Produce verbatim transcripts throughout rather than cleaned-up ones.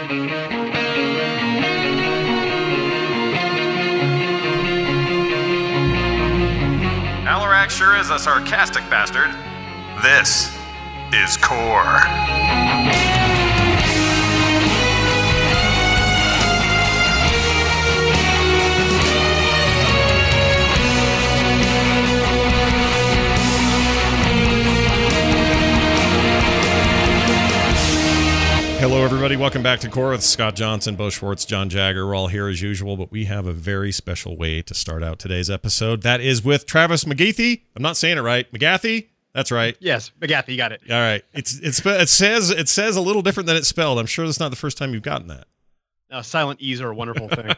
Alarak sure is a sarcastic bastard. This is Core. Hello, everybody. Welcome back to Core with Scott Johnson, Bo Schwartz, John Jagger. We're all here as usual, but we have a very special way to start out today's episode. That is with Travis McGeathy. I'm not saying it right. McGathy? That's right. Yes, McGathy, you got it. All right. It's it's it says it says a little different than it's spelled. I'm sure that's not the first time you've gotten that. No, silent E's are a wonderful thing.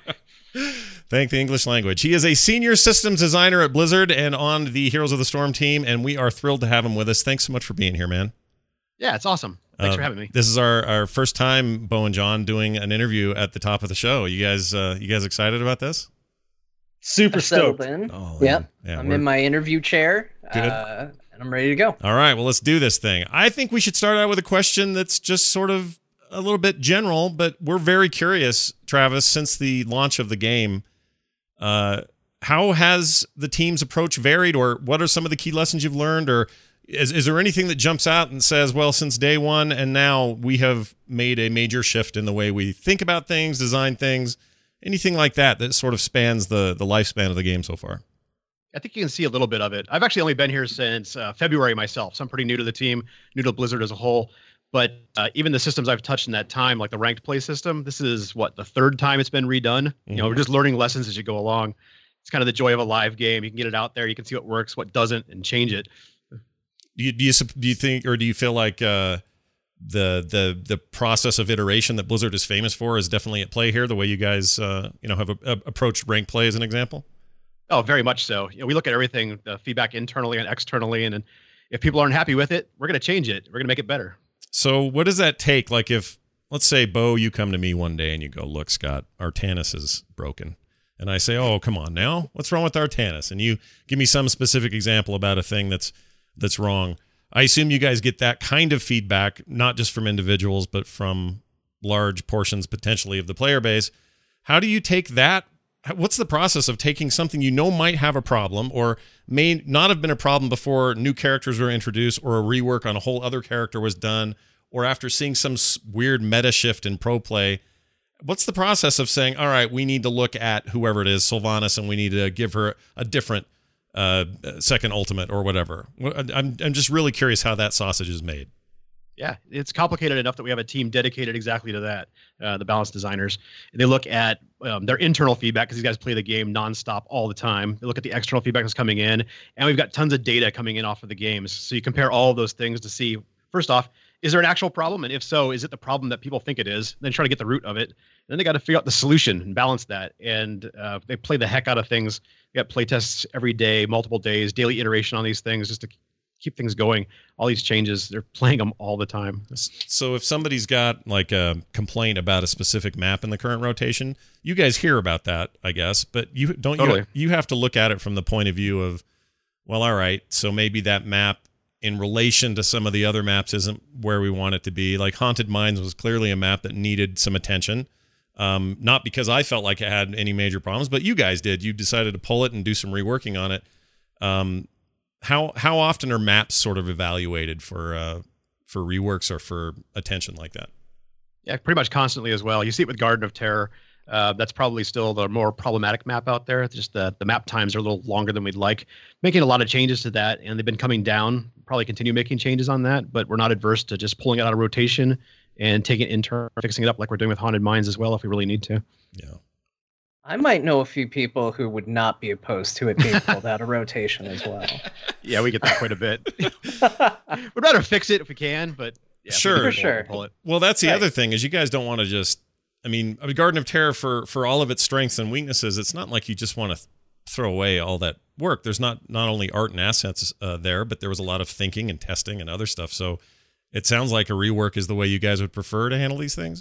Thank the English language. He is a senior systems designer at Blizzard and on the Heroes of the Storm team, and we are thrilled to have him with us. Thanks so much for being here, man. Yeah, it's awesome. Thanks uh, for having me. This is our, our first time, Bo and John, doing an interview at the top of the show. You guys, uh, you guys excited about this? Super stoked. In. Oh, yep. Yeah, I'm in my interview chair. Good. Uh, and I'm ready to go. All right. Well, let's do this thing. I think we should start out with a question that's just sort of a little bit general, but we're very curious, Travis, since the launch of the game. Uh, how has the team's approach varied, or what are some of the key lessons you've learned, or Is is there anything that jumps out and says, well, since day one and now we have made a major shift in the way we think about things, design things, anything like that that sort of spans the, the lifespan of the game so far? I think you can see a little bit of it. I've actually only been here since uh, February myself, so I'm pretty new to the team, new to Blizzard as a whole. But uh, even the systems I've touched in that time, like the ranked play system, this is, what, the third time it's been redone? Mm-hmm. You know, we're just learning lessons as you go along. It's kind of the joy of a live game. You can get it out there. You can see what works, what doesn't, and change it. Do you, do you do you think, or do you feel like uh, the the the process of iteration that Blizzard is famous for is definitely at play here? The way you guys uh, you know have a, a approached ranked play as an example. Oh, very much so. You know, we look at everything, the feedback internally and externally, and, and if people aren't happy with it, we're going to change it. We're going to make it better. So, what does that take? Like, if let's say, Bo, you come to me one day and you go, "Look, Scott, Artanis is broken," and I say, "Oh, come on now, what's wrong with Artanis?" And you give me some specific example about a thing that's that's wrong. I assume you guys get that kind of feedback, not just from individuals, but from large portions potentially of the player base. How do you take that? What's the process of taking something you know might have a problem or may not have been a problem before new characters were introduced or a rework on a whole other character was done, or after seeing some weird meta shift in pro play? What's the process of saying, all right, we need to look at whoever it is, Sylvanas, and we need to give her a different Uh, second ultimate or whatever? I'm I'm just really curious how that sausage is made. Yeah, it's complicated enough that we have a team dedicated exactly to that, uh, the balance designers. And they look at um, their internal feedback because these guys play the game nonstop all the time. They look at the external feedback that's coming in, and we've got tons of data coming in off of the games. So you compare all of those things to see, first off, is there an actual problem? And if so, is it the problem that people think it is? Then try to get the root of it. And then they got to figure out the solution and balance that. And uh, they play the heck out of things. We got play tests every day, multiple days, daily iteration on these things just to keep things going. All these changes, they're playing them all the time. So if somebody's got like a complaint about a specific map in the current rotation, you guys hear about that, I guess. But you don't Totally. you, you have to look at it from the point of view of, well, all right, so maybe that map in relation to some of the other maps isn't where we want it to be. Like Haunted Mines was clearly a map that needed some attention. Um, not because I felt like it had any major problems, but you guys did. You decided to pull it and do some reworking on it. Um, how how often are maps sort of evaluated for uh, for reworks or for attention like that? Yeah, pretty much constantly as well. You see it with Garden of Terror. Uh, that's probably still the more problematic map out there. It's just the, the map times are a little longer than we'd like. Making a lot of changes to that, and they've been coming down. Probably continue making changes on that, but we're not adverse to just pulling it out of rotation and taking it internal, fixing it up like we're doing with Haunted Mines as well if we really need to. Yeah. I might know a few people who would not be opposed to it being pulled out of rotation as well. Yeah, we get that quite a bit. We'd rather fix it if we can, but yeah, sure, for sure. Pull it. Well, that's the Right. other thing is you guys don't want to just. I mean, Garden of Terror for for all of its strengths and weaknesses, it's not like you just want to th- throw away all that work. There's not not only art and assets uh, there, but there was a lot of thinking and testing and other stuff. So it sounds like a rework is the way you guys would prefer to handle these things.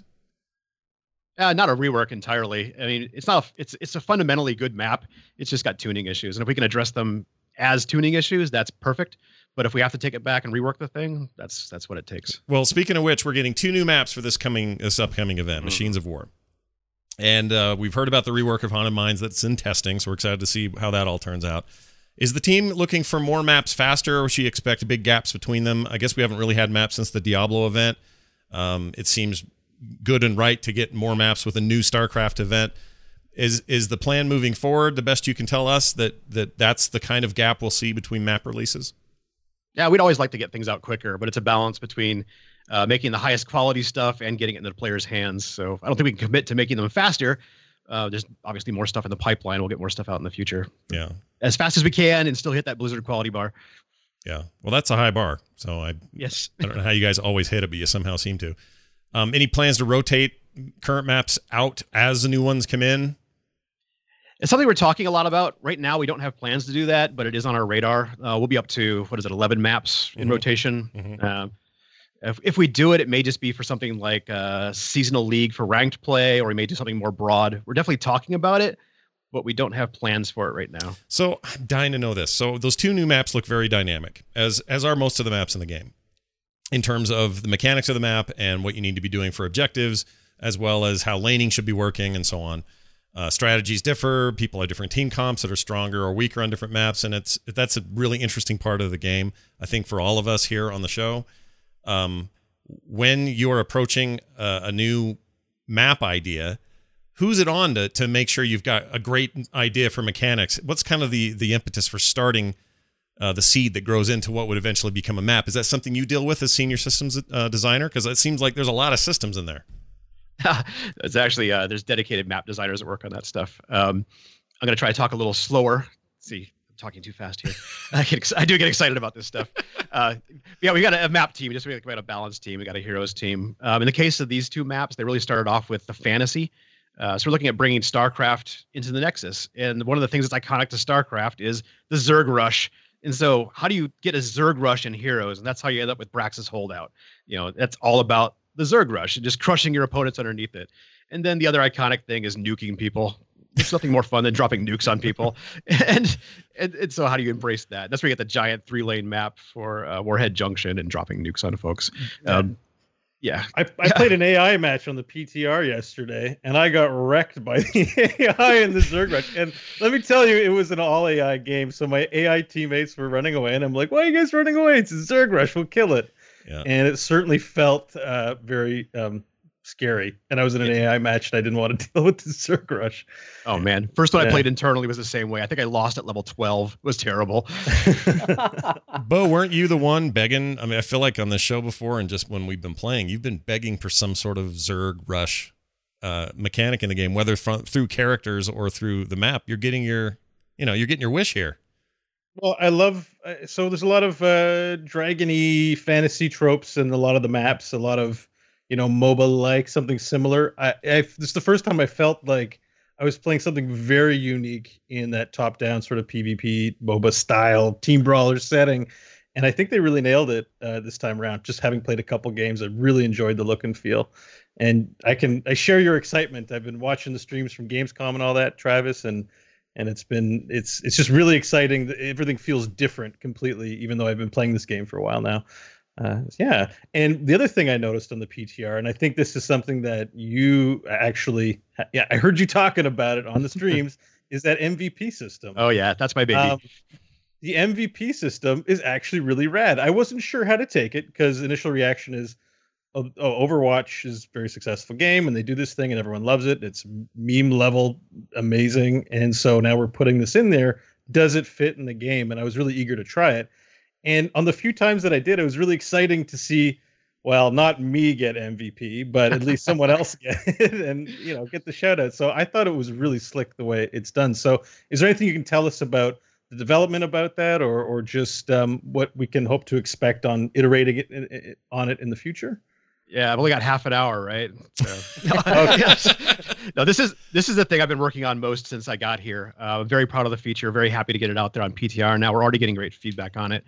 Uh, not a rework entirely. I mean, it's not. A, it's it's a fundamentally good map. It's just got tuning issues, and if we can address them as tuning issues, that's perfect. But if we have to take it back and rework the thing, that's that's what it takes. Well, speaking of which, we're getting two new maps for this coming this upcoming event, mm. Machines of War. And uh, we've heard about the rework of Haunted Mines that's in testing, so we're excited to see how that all turns out. Is the team looking for more maps faster, or should you expect big gaps between them? I guess we haven't really had maps since the Diablo event. Um, it seems good and right to get more maps with a new StarCraft event. Is is the plan moving forward, the best you can tell us, that, that that's the kind of gap we'll see between map releases? Yeah, we'd always like to get things out quicker, but it's a balance between uh, making the highest quality stuff and getting it into the players' hands. So I don't think we can commit to making them faster. Uh, there's obviously more stuff in the pipeline. We'll get more stuff out in the future. Yeah, as fast as we can and still hit that Blizzard quality bar. Yeah, well, that's a high bar. So I yes, I don't know how you guys always hit it, but you somehow seem to. Um, any plans to rotate current maps out as the new ones come in? It's something we're talking a lot about right now. We don't have plans to do that, but it is on our radar. Uh, we'll be up to, what is it, eleven maps in mm-hmm. rotation. Mm-hmm. Uh, if, if we do it, it may just be for something like a seasonal league for ranked play, or we may do something more broad. We're definitely talking about it, but we don't have plans for it right now. So I'm dying to know this. So those two new maps look very dynamic, as as are most of the maps in the game, in terms of the mechanics of the map and what you need to be doing for objectives, as well as how laning should be working and so on. Uh, strategies differ. People have different team comps that are stronger or weaker on different maps, and it's that's a really interesting part of the game, I think, for all of us here on the show. Um, when you're approaching a, a new map idea, who's it on to to make sure you've got a great idea for mechanics? What's kind of the the impetus for starting uh, the seed that grows into what would eventually become a map? Is that something you deal with as senior systems uh, designer? Because it seems like there's a lot of systems in there. It's actually uh, there's dedicated map designers that work on that stuff. Um, I'm gonna try to talk a little slower. Let's see, I'm talking too fast here. I, get, I do get excited about this stuff. Uh, yeah, we got a, a map team. Just we got a balanced team. We got a heroes team. Um, in the case of these two maps, they really started off with the fantasy. Uh, so we're looking at bringing StarCraft into the Nexus, and one of the things that's iconic to StarCraft is the Zerg Rush. And so, how do you get a Zerg Rush in Heroes? And that's how you end up with Brax's Holdout. You know, that's all about the Zerg Rush and just crushing your opponents underneath it. And then the other iconic thing is nuking people. There's nothing more fun than dropping nukes on people. And, and and so how do you embrace that? That's where you get the giant three-lane map for uh, Warhead Junction and dropping nukes on folks. Um, yeah. I, I played an A I match on the P T R yesterday, and I got wrecked by the A I in the Zerg Rush. And let me tell you, it was an all A I game. So my A I teammates were running away, and I'm like, why are you guys running away? It's a Zerg Rush. We'll kill it. Yeah. And it certainly felt uh, very um, scary. And I was in an A I match, and I didn't want to deal with the Zerg Rush. Oh, man. First one yeah. I played internally was the same way. I think I lost at level twelve. It was terrible. Bo, weren't you the one begging? I mean, I feel like on the show before and just when we've been playing, you've been begging for some sort of Zerg Rush uh, mechanic in the game, whether from, through characters or through the map. You're getting your, you know, you're getting your wish here. Well, I love, uh, so there's a lot of uh, dragon-y fantasy tropes in a lot of the maps, a lot of, you know, MOBA-like, something similar. I, I, this is the first time I felt like I was playing something very unique in that top-down sort of PvP MOBA-style team brawler setting, and I think they really nailed it uh, this time around. Just having played a couple games, I really enjoyed the look and feel, and I can I share your excitement. I've been watching the streams from Gamescom and all that, Travis, and And it's been it's it's just really exciting. Everything feels different completely, even though I've been playing this game for a while now. Uh, yeah. And the other thing I noticed on the P T R, and I think this is something that you actually, yeah, I heard you talking about it on the streams, is that M V P system. Oh yeah, that's my baby. Um, the M V P system is actually really rad. I wasn't sure how to take it because initial reaction is, oh, Overwatch is a very successful game and they do this thing and everyone loves it. It's meme level amazing. And so now we're putting this in there. Does it fit in the game? And I was really eager to try it. And on the few times that I did, it was really exciting to see, well, not me get M V P, but at least someone else get it and, you know, get the shout out. So I thought it was really slick the way it's done. So is there anything you can tell us about the development about that, or or just um, what we can hope to expect on iterating it, it on it in the future? Yeah, I've only got half an hour, right? So, no, yes. no, this is this is the thing I've been working on most since I got here. Uh, I'm very proud of the feature. Very happy to get it out there on P T R. Now we're already getting great feedback on it.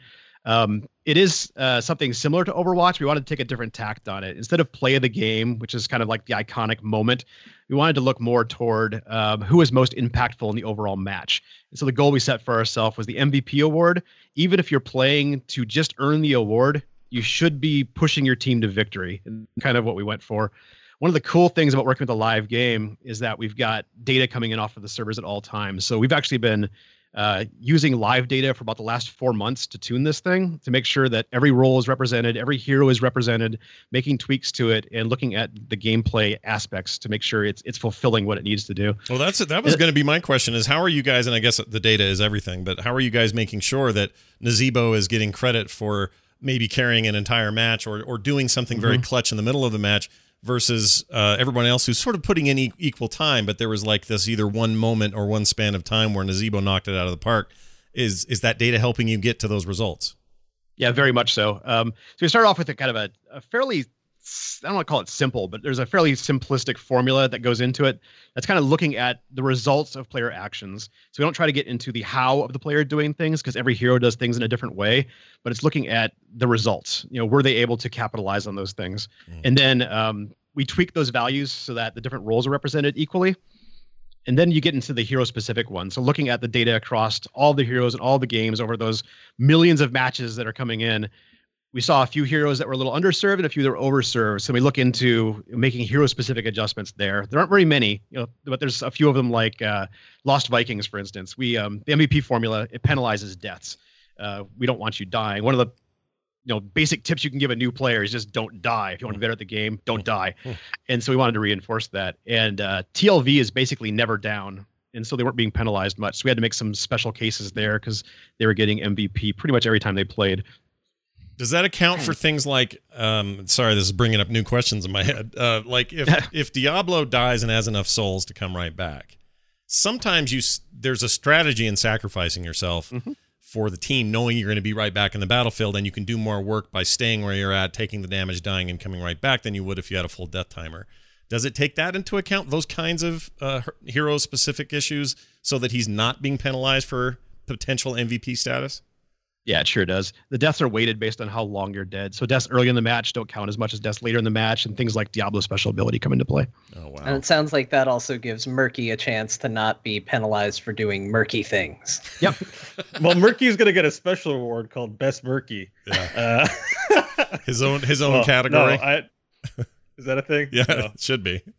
Um, it is uh, something similar to Overwatch. We wanted to take a different tact on it. Instead of play of the game, which is kind of like the iconic moment, we wanted to look more toward um, who was most impactful in the overall match. And so the goal we set for ourselves was the M V P award. Even if you're playing to just earn the award, you should be pushing your team to victory, and kind of what we went for. One of the cool things about working with a live game is that we've got data coming in off of the servers at all times. So we've actually been uh, using live data for about the last four months to tune this thing, to make sure that every role is represented, every hero is represented, making tweaks to it, and looking at the gameplay aspects to make sure it's it's fulfilling what it needs to do. Well, that's that was going to be my question: is how are you guys? And I guess the data is everything, but how are you guys making sure that Nazeebo is getting credit for maybe carrying an entire match or or doing something very mm-hmm. clutch in the middle of the match, versus uh, everyone else who's sort of putting in e- equal time, but there was like this either one moment or one span of time where Nazeebo knocked it out of the park. Is is that data helping you get to those results? Yeah, very much so. Um, so we start off with a kind of a, a fairly, I don't want to call it simple, but there's a fairly simplistic formula that goes into it. That's kind of looking at the results of player actions. So we don't try to get into the how of the player doing things, because every hero does things in a different way, but it's looking at the results. You know, were they able to capitalize on those things? Mm. And then um, we tweak those values so that the different roles are represented equally. And then you get into the hero specific one. So looking at the data across all the heroes and all the games over those millions of matches that are coming in, we saw a few heroes that were a little underserved and a few that were overserved. So we look into making hero-specific adjustments there. There aren't very many, you know, but there's a few of them, like uh, Lost Vikings, for instance. We um, the M V P formula, it penalizes deaths. Uh, we don't want you dying. One of the you know basic tips you can give a new player is just don't die. If you want to be better at the game, don't die. And so we wanted to reinforce that. And uh, T L V is basically never down. And so they weren't being penalized much. So we had to make some special cases there because they were getting M V P pretty much every time they played. Does that account for things like, um, sorry, this is bringing up new questions in my head. Uh, like if, if Diablo dies and has enough souls to come right back, sometimes you there's a strategy in sacrificing yourself mm-hmm. for the team, knowing you're going to be right back in the battlefield, and you can do more work by staying where you're at, taking the damage, dying, and coming right back than you would if you had a full death timer. Does it take that into account, those kinds of uh, hero-specific issues, so that he's not being penalized for potential M V P status? Yeah, it sure does. The deaths are weighted based on how long you're dead. So deaths early in the match don't count as much as deaths later in the match, and things like Diablo's special ability come into play. Oh, wow. And it sounds like that also gives Murky a chance to not be penalized for doing murky things. Yep. Well, Murky's going to get a special award called Best Murky. Yeah. Uh, his own his own well, category. No, I, is that a thing? Yeah, no. It should be.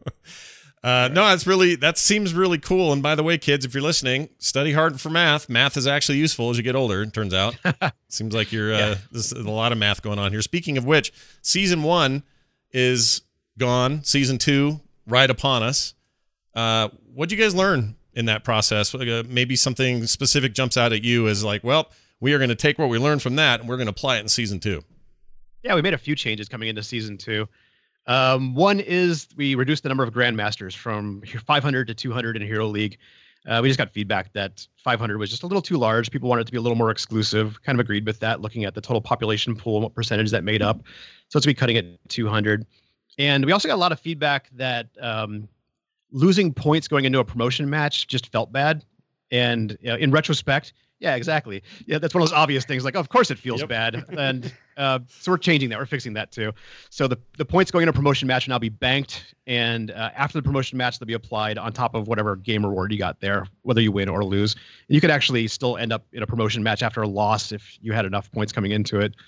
Uh, no, it's really, that seems really cool. And by the way, kids, if you're listening, study hard for math. Math is actually useful as you get older, it turns out. Seems like you're, uh, yeah. There's a lot of math going on here. Speaking of which, season one is gone. Season two, right upon us. Uh, what'd you guys learn in that process? Uh, maybe something specific jumps out at you as like, well, we are going to take what we learned from that and we're going to apply it in season two. Yeah, we made a few changes coming into season two. Um, one is we reduced the number of Grandmasters from five hundred to two hundred in Hero League. Uh, we just got feedback that five hundred was just a little too large. People wanted it to be a little more exclusive. Kind of agreed with that, looking at the total population pool and what percentage that made up. So it's be cutting it to two hundred. And we also got a lot of feedback that um, losing points going into a promotion match just felt bad. And you know, in retrospect, yeah, exactly. Yeah, that's one of those obvious things. Like, of course it feels yep. bad. And uh, so we're changing that. We're fixing that too. So the, the points going in a promotion match will now be banked. And uh, after the promotion match, they'll be applied on top of whatever game reward you got there, whether you win or lose. And you could actually still end up in a promotion match after a loss if you had enough points coming into it.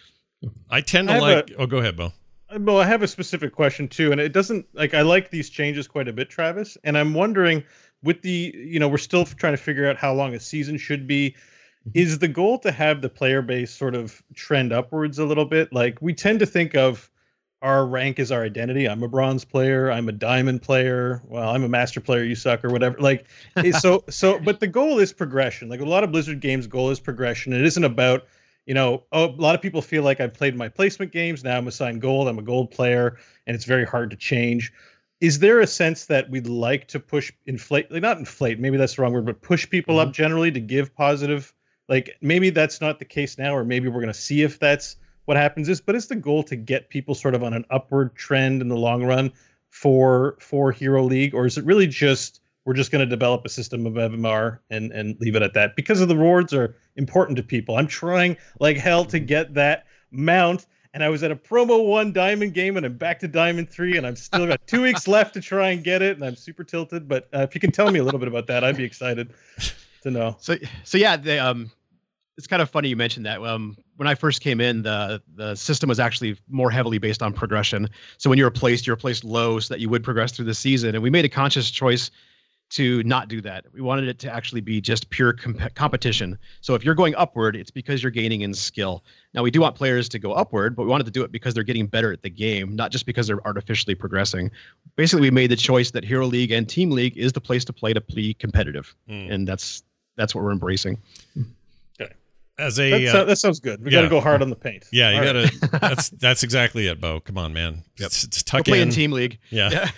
I tend to I like... A, oh, go ahead, Bo. Well, I have a specific question too. And it doesn't... like I like these changes quite a bit, Travis. And I'm wondering, with the... you know, we're still trying to figure out how long a season should be. Is the goal to have the player base sort of trend upwards a little bit? Like, we tend to think of our rank as our identity. I'm a bronze player. I'm a diamond player. Well, I'm a master player. You suck, or whatever. Like, so, so, but the goal is progression. Like a lot of Blizzard games, goal is progression. It isn't about, you know, oh, a lot of people feel like I've played my placement games. Now I'm assigned gold. I'm a gold player, and it's very hard to change. Is there a sense that we'd like to push, inflate, like not inflate, maybe that's the wrong word, but push people mm-hmm. up generally to give positive? Like, maybe that's not the case now, or maybe we're going to see if that's what happens. Is, but is the goal to get people sort of on an upward trend in the long run for for Hero League, or is it really just we're just going to develop a system of M M R and and leave it at that because of the rewards are important to people. I'm trying like hell to get that mount, and I was at a promo one diamond game, and I'm back to diamond three, and I'm still got two weeks left to try and get it, and I'm super tilted. But uh, if you can tell me a little bit about that, I'd be excited to know. So so yeah, they, um, it's kind of funny you mentioned that. Um, when I first came in, the the system was actually more heavily based on progression. So when you were placed, you were placed low so that you would progress through the season, and we made a conscious choice to not do that. We wanted it to actually be just pure comp- competition. So if you're going upward, it's because you're gaining in skill. Now, we do want players to go upward, but we wanted to do it because they're getting better at the game, not just because they're artificially progressing. Basically, we made the choice that Hero League and Team League is the place to play to be competitive. Mm. And that's that's what we're embracing. Okay. As a that, uh, that sounds good. We yeah. got to go hard on the paint. Yeah, you All got to. right. That's that's exactly it, Bo. Come on, man. Yep. It's, it's tuck we'll play in. in Team League. Yeah. yeah.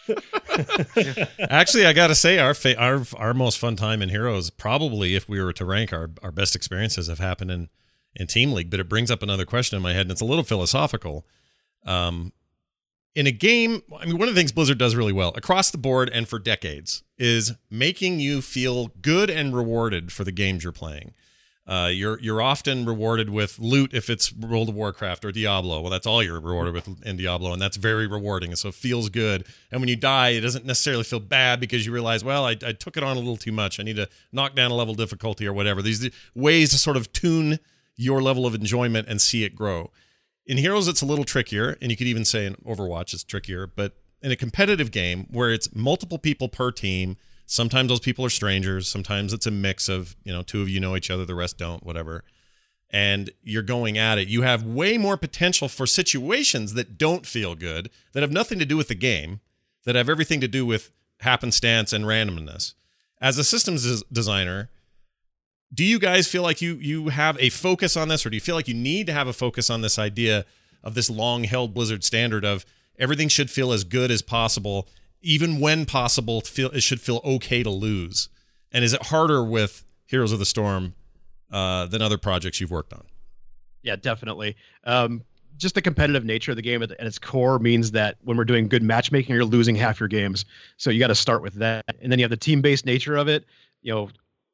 Actually, I got to say, our fa- our our most fun time in Heroes, probably if we were to rank our, our best experiences, have happened in, in Team League. But it brings up another question in my head, and it's a little philosophical. Um, in a game, I mean, one of the things Blizzard does really well across the board and for decades is making you feel good and rewarded for the games you're playing. Uh, you're you're often rewarded with loot if it's World of Warcraft or Diablo. Well, that's all you're rewarded with in Diablo, and that's very rewarding, and so it feels good. And when you die, it doesn't necessarily feel bad because you realize, well, I, I took it on a little too much. I need to knock down a level of difficulty or whatever. These are ways to sort of tune your level of enjoyment and see it grow. In Heroes, it's a little trickier, and you could even say in Overwatch it's trickier, but in a competitive game where it's multiple people per team, sometimes those people are strangers. Sometimes it's a mix of, you know, two of you know each other, the rest don't, whatever. And you're going at it. You have way more potential for situations that don't feel good, that have nothing to do with the game, that have everything to do with happenstance and randomness. As a systems des- designer, do you guys feel like you you have a focus on this, or do you feel like you need to have a focus on this idea of this long-held Blizzard standard of everything should feel as good as possible, even when possible, feel it should feel okay to lose? And is it harder with Heroes of the Storm uh, than other projects you've worked on? Yeah, definitely. Um, just the competitive nature of the game at, at its core means that when we're doing good matchmaking, you're losing half your games. So you got to start with that. And then you have the team-based nature of it. You know,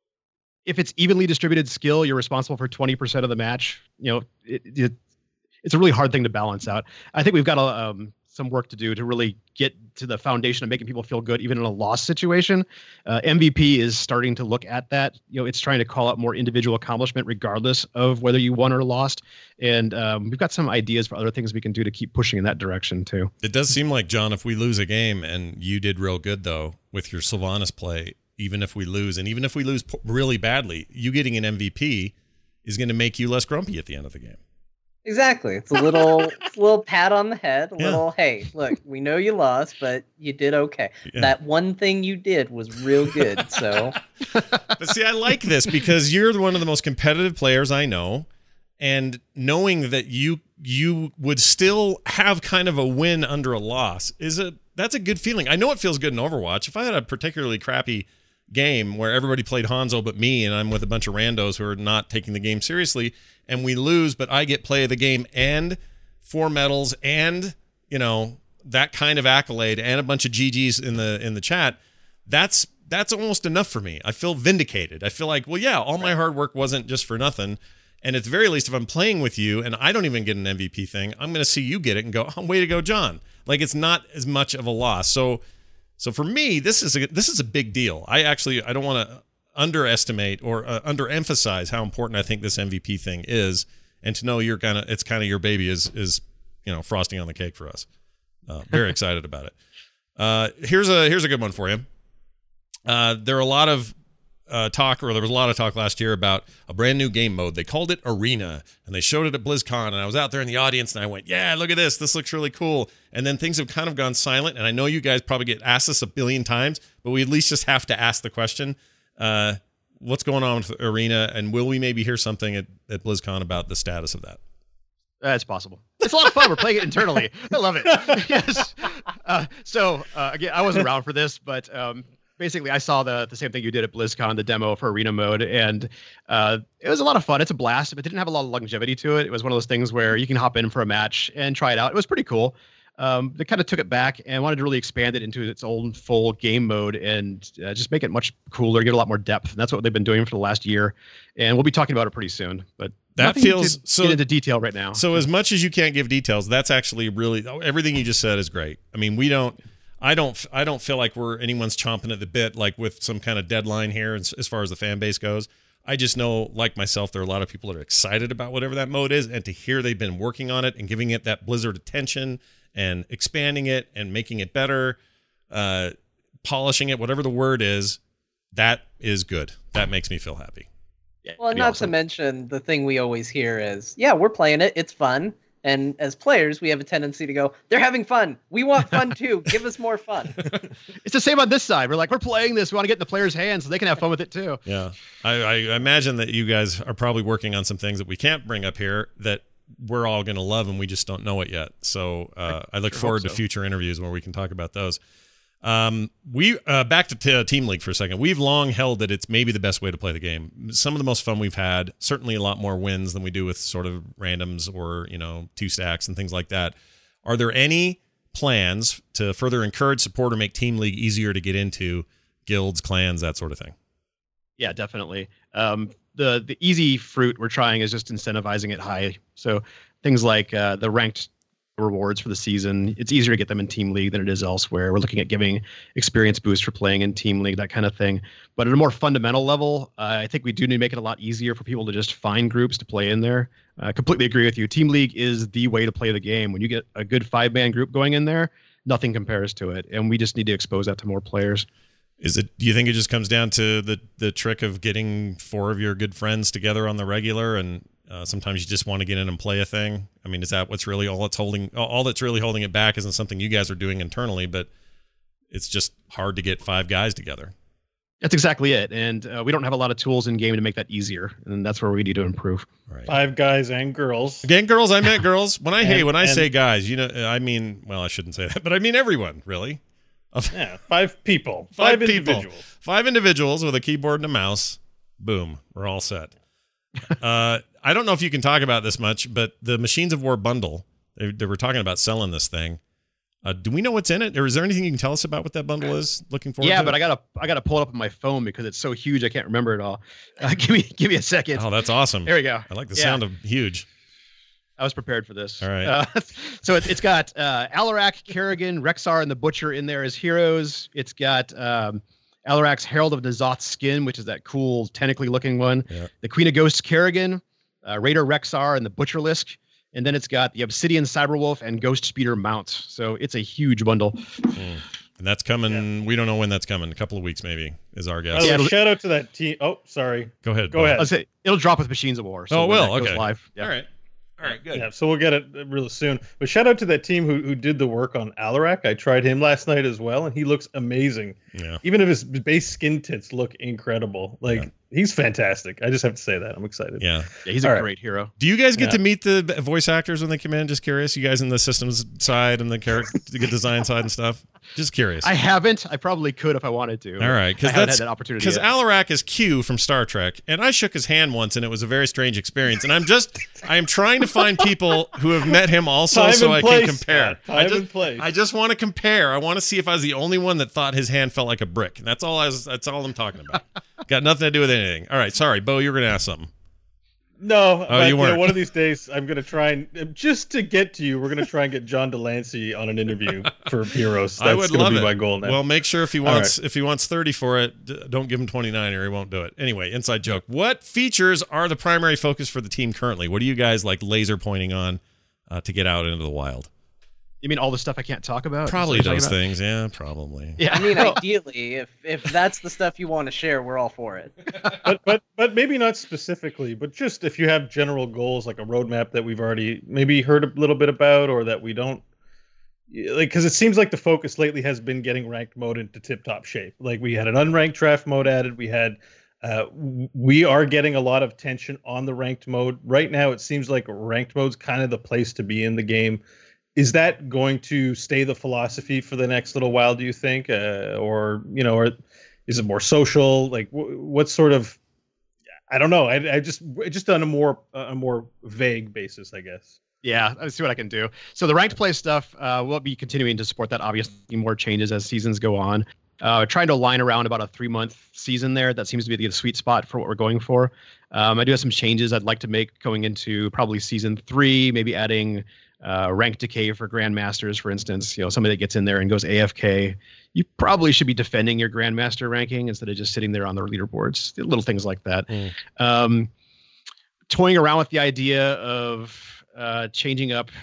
if it's evenly distributed skill, you're responsible for twenty percent of the match. You know, it, it, it's a really hard thing to balance out. I think we've got a, um, some work to do to really get to the foundation of making people feel good, even in a loss situation. Uh, M V P is starting to look at that. You know, it's trying to call out more individual accomplishment, regardless of whether you won or lost. And um, we've got some ideas for other things we can do to keep pushing in that direction too. It does seem like, John, if we lose a game, and you did real good though with your Sylvanas play, even if we lose, and even if we lose really badly, you getting an M V P is going to make you less grumpy at the end of the game. Exactly. It's a little, it's a little pat on the head. A Yeah. little, hey, look, we know you lost, but you did okay. Yeah. That one thing you did was real good. So, But see, I like this because you're one of the most competitive players I know, and knowing that you you would still have kind of a win under a loss is a that's a good feeling. I know it feels good in Overwatch. If I had a particularly crappy game where everybody played Hanzo but me, and I'm with a bunch of randos who are not taking the game seriously, and we lose, but I get play of the game and four medals and, you know, that kind of accolade and a bunch of G Gs in the in the chat, that's that's almost enough for me. I feel vindicated. I feel like, well, yeah, all my hard work wasn't just for nothing. And at the very least, if I'm playing with you and I don't even get an M V P thing, I'm going to see you get it and go, oh, way to go, John. Like, it's not as much of a loss. So So for me, this is a this is a big deal. I actually I don't want to underestimate or uh, underemphasize how important I think this M V P thing is, and to know you're kind of it's kind of your baby is is you know frosting on the cake for us. Uh, very excited about it. Uh, here's a here's a good one for you. Uh, there are a lot of uh, talk, or there was a lot of talk last year about a brand new game mode. They called it Arena, and they showed it at BlizzCon, and I was out there in the audience, and I went, yeah, look at this. This looks really cool. And then things have kind of gone silent, and I know you guys probably get asked this a billion times, but we at least just have to ask the question, uh, what's going on with Arena, and will we maybe hear something at, at BlizzCon about the status of that? That's possible. It's a lot of fun. We're playing it internally. I love it. Yes. Uh, so uh, again, I wasn't around for this, but um, basically, I saw the the same thing you did at BlizzCon, the demo for Arena mode, and uh, it was a lot of fun. It's a blast, but it didn't have a lot of longevity to it. It was one of those things where you can hop in for a match and try it out. It was pretty cool. Um, they kind of took it back and wanted to really expand it into its own full game mode and uh, just make it much cooler, get a lot more depth. And that's what they've been doing for the last year. And we'll be talking about it pretty soon. But that nothing feels to so get into detail right now. So as much as you can't give details, that's actually really everything you just said is great. I mean, we don't. I don't. I don't feel like we're anyone's chomping at the bit, like with some kind of deadline here as, as far as the fan base goes. I just know, like myself, there are a lot of people that are excited about whatever that mode is, and to hear they've been working on it and giving it that Blizzard attention and expanding it and making it better, uh, polishing it, whatever the word is, that is good. That makes me feel happy. Yeah, Well, it'd be not awesome. to mention the thing we always hear is, yeah, we're playing it. It's fun. And as players, we have a tendency to go, they're having fun. We want fun too. Give us more fun. It's the same on this side. We're like, we're playing this. We want to get in the players' hands so they can have fun with it too. Yeah, I, I imagine that you guys are probably working on some things that we can't bring up here that we're all going to love, and we just don't know it yet. So uh, I look sure forward hope to so. future interviews where we can talk about those. Um, we uh, back to t- Team League for a second. We've long held that it's maybe the best way to play the game. Some of the most fun we've had. Certainly a lot more wins than we do with sort of randoms or you know two stacks and things like that. Are there any plans to further encourage, support, or make Team League easier to get into? Guilds, clans, that sort of thing. Yeah, definitely. Um, the the easy fruit we're trying is just incentivizing it high. So things like uh, the ranked rewards for the season, it's easier to get them in Team League than it is elsewhere. We're looking at giving experience boost for playing in Team League, that kind of thing. But at a more fundamental level, uh, I think we do need to make it a lot easier for people to just find groups to play in there. I uh, completely agree with you. Team League is the way to play the game. When you get a good five-man group going in there, nothing compares to it. And we just need to expose that to more players. Is it? Do you think it just comes down to the the trick of getting four of your good friends together on the regular, and uh, sometimes you just want to get in and play a thing? I mean, is that what's really all that's holding? All that's really holding it back isn't something you guys are doing internally, but it's just hard to get five guys together. That's exactly it. And uh, we don't have a lot of tools in game to make that easier, and that's where we need to improve. Right. Five guys and girls. Again, girls. I meant girls. When I And- hey, when I and- say guys, you know, I mean, well, I shouldn't say that, but I mean everyone, really. Yeah, five people. Five Five, people. individuals. Five individuals with a keyboard and a mouse. Boom. We're all set. uh, I don't know if you can talk about this much, but the Machines of War bundle, they, they were talking about selling this thing. Uh, do we know what's in it? Or is there anything you can tell us about what that bundle is? Looking forward Yeah, to but it? I gotta I gotta pull it up on my phone because it's so huge I can't remember it all. Uh, give me give me a second. Oh, that's awesome. There we go. I like the Yeah. sound of huge. I was prepared for this. All right. Uh, so it, it's got uh, Alarak, Kerrigan, Rexar, and the Butcher in there as heroes. It's got um, Alarak's Herald of N'Zoth's skin, which is that cool, tentacly looking one. Yeah. The Queen of Ghosts, Kerrigan, uh, Raider Rexar, and the Butcherlisk. And then it's got the Obsidian Cyberwolf and Ghost Speeder mounts. So it's a huge bundle. Mm. And that's coming. We don't know when that's coming. A couple of weeks, maybe, is our By guess. the way, it'll- shout out to that team. Oh, sorry. Go ahead. Go Bo. ahead. I'll say it'll drop with Machines of War. Oh, it when will? that goes Okay. Live. Yeah. All right. All right, good. Yeah, so we'll get it real soon. But shout out to that team who, who did the work on Alarak. I tried him last night as well, and he looks amazing. Yeah. Even if his base skin tits look incredible, like Yeah. he's fantastic. I just have to say that I'm excited. Yeah. Yeah, he's a All right. great hero. Do you guys get Yeah. to meet the b- voice actors when they come in? Just curious. You guys in the systems side and the character the design side and stuff. Just curious. I haven't. I probably could if I wanted to. All right, I because haven't that's had that opportunity. because yet. Alarak is Q from Star Trek, and I shook his hand once, and it was a very strange experience. And I'm just I am trying to find people who have met him also, Time so and I place, can compare. Scott. Time I just, and place. I just want to compare. I want to see if I was the only one that thought his hand felt like a brick. And that's all I was. That's all I'm talking about. Got nothing to do with anything. All right, sorry, Bo. You were going to ask something. No, but, you you know, weren't. one of these days I'm gonna try and just to get to you. We're gonna try and get John Delancey on an interview for Heroes. That's I would gonna love be it. my goal now. Well, make sure if he All wants if he wants thirty for it, d- don't give him twenty-nine or he won't do it. Anyway, inside joke. What features are the primary focus for the team currently? What are you guys like laser pointing on uh, to get out into the wild? You mean all the stuff I can't talk about? Probably Is that what those you're talking things. Yeah, probably. about? Yeah. I mean, ideally, if if that's the stuff you want to share, we're all for it. but but but maybe not specifically, but just if you have general goals like a roadmap that we've already maybe heard a little bit about, or that we don't like, because it seems like the focus lately has been getting ranked mode into tip top shape. Like we had an unranked draft mode added. We had uh, w- we are getting a lot of tension on the ranked mode right now. It seems like ranked mode's kind of the place to be in the game. Is that going to stay the philosophy for the next little while, do you think? Uh, or, you know, or is it more social? Like w- what sort of, I don't know. I, I just, just on a more, a more vague basis, I guess. Yeah, let's see what I can do. So the ranked play stuff, uh, we'll be continuing to support that. Obviously, more changes as seasons go on. Uh, trying to align around about a three-month season there. That seems to be the sweet spot for what we're going for. Um, I do have some changes I'd like to make going into probably season three, maybe adding uh, rank decay for Grandmasters, for instance. You know, somebody that gets in there and goes A F K. You probably should be defending your Grandmaster ranking instead of just sitting there on the leaderboards. Little things like that. Mm. Um, toying around with the idea of uh, changing up,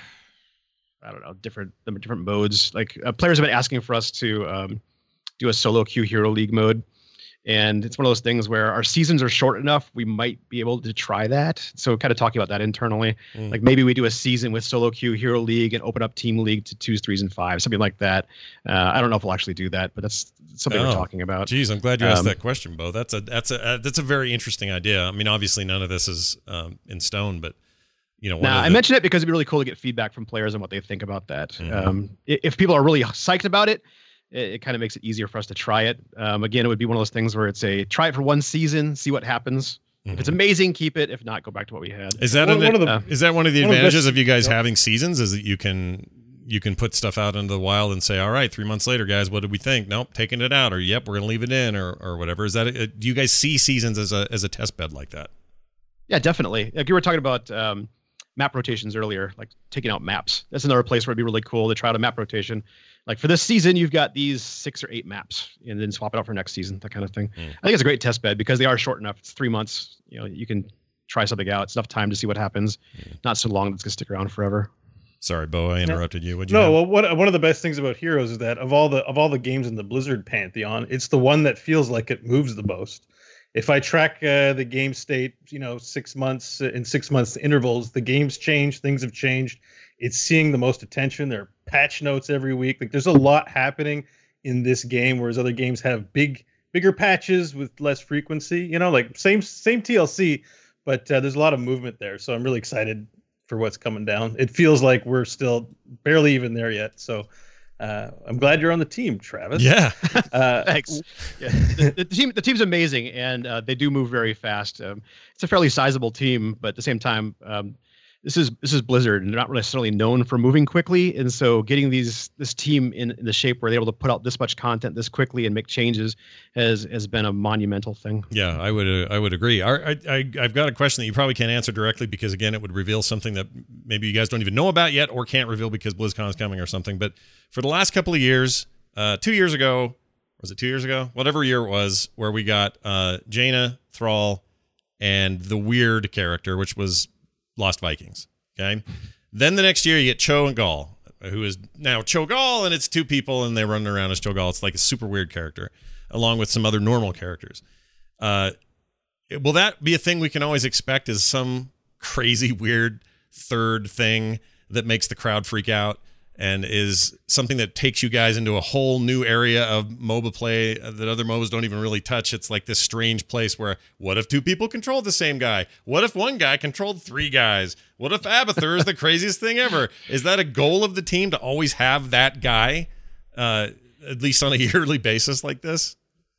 I don't know, different different modes. Like uh, players have been asking for us to um, do a solo queue Hero League mode. And it's one of those things where our seasons are short enough, we might be able to try that. So kind of talking about that internally, mm. like maybe we do a season with solo queue Hero League and open up Team League to twos, threes, and fives, something like that. Uh, I don't know if we'll actually do that, but that's something oh, we're talking about. Geez, I'm glad you asked um, that question, Bo. That's a that's a uh, that's a very interesting idea. I mean, obviously none of this is um, in stone, but you know, one nah, of the... I mentioned it because it'd be really cool to get feedback from players on what they think about that. Mm-hmm. Um, if people are really psyched about it, it, it kind of makes it easier for us to try it. Um, again, it would be one of those things where it's a try it for one season, see what happens. Mm-hmm. If it's amazing, keep it. If not, go back to what we had. Is that one, an, one of the, uh, is that one of the one advantages of, the best, of you guys yep. having seasons? Is that you can you can put stuff out into the wild and say, all right, three months later, guys, what did we think? Nope, taking it out, or yep, we're gonna leave it in, or or whatever. Is that a, do you guys see seasons as a as a test bed like that? Yeah, definitely. Like you were talking about. Um, map rotations earlier, like taking out maps. That's another place where it'd be really cool to try out a map rotation. Like for this season, you've got these six or eight maps and then swap it out for next season, that kind of thing. Mm. I think it's a great test bed because they are short enough. It's three months. You know, you can try something out. It's enough time to see what happens. Mm. Not so long that it's going to stick around forever. Sorry, Bo, I interrupted you. What'd you no, have? well, what, one of the best things about Heroes is that of all the of all the games in the Blizzard pantheon, it's the one that feels like it moves the most. If I track uh, the game state, you know, six months uh, in six months intervals, the game's changed, things have changed. It's seeing the most attention. There are patch notes every week. Like there's a lot happening in this game, whereas other games have big, bigger patches with less frequency. You know, like same same T L C, but uh, there's a lot of movement there. So I'm really excited for what's coming down. It feels like we're still barely even there yet. So. Uh, I'm glad you're on the team, Travis. Yeah, uh, thanks. Yeah, the, the team, the team's amazing, and uh, they do move very fast. Um, it's a fairly sizable team, but at the same time, um, this is this is Blizzard, and they're not necessarily known for moving quickly. And so, getting these this team in, in the shape where they're able to put out this much content this quickly and make changes has has been a monumental thing. Yeah, I would uh, I would agree. I, I I've got a question that you probably can't answer directly because again, it would reveal something that maybe you guys don't even know about yet or can't reveal because BlizzCon's coming or something. But for the last couple of years, uh, two years ago, was it two years ago? Whatever year it was, where we got uh, Jaina, Thrall, and the weird character, which was Lost Vikings. Okay. Then the next year you get Cho and Gall, who is now Cho'Gall, and it's two people and they're running around as Cho'Gall. It's like a super weird character, along with some other normal characters. Uh, will that be a thing we can always expect as some crazy, weird third thing that makes the crowd freak out and is something that takes you guys into a whole new area of MOBA play that other MOBAs don't even really touch? It's like this strange place where what if two people controlled the same guy? What if one guy controlled three guys? What if Abathur is the craziest thing ever? Is that a goal of the team to always have that guy, uh, at least on a yearly basis like this?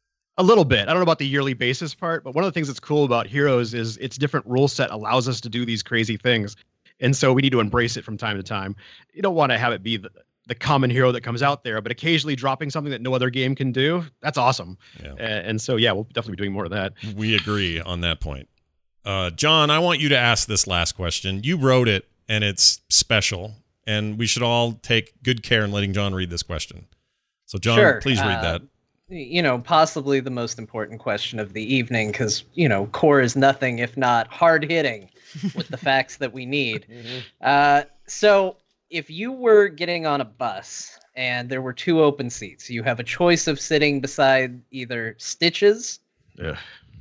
A little bit. I don't know about the yearly basis part, but one of the things that's cool about Heroes is its different rule set allows us to do these crazy things. And so we need to embrace it from time to time. You don't want to have it be the, the common hero that comes out there, but occasionally dropping something that no other game can do, that's awesome. Yeah. And, and so, yeah, we'll definitely be doing more of that. We agree on that point. Uh, John, I want you to ask this last question. You wrote it, and it's special, and we should all take good care in letting John read this question. So, John, sure. please read uh, that. You know, possibly the most important question of the evening, because, you know, core is nothing if not hard-hitting with the facts that we need. Mm-hmm. Uh, so if you were getting on a bus and there were two open seats, you have a choice of sitting beside either Stitches Ugh.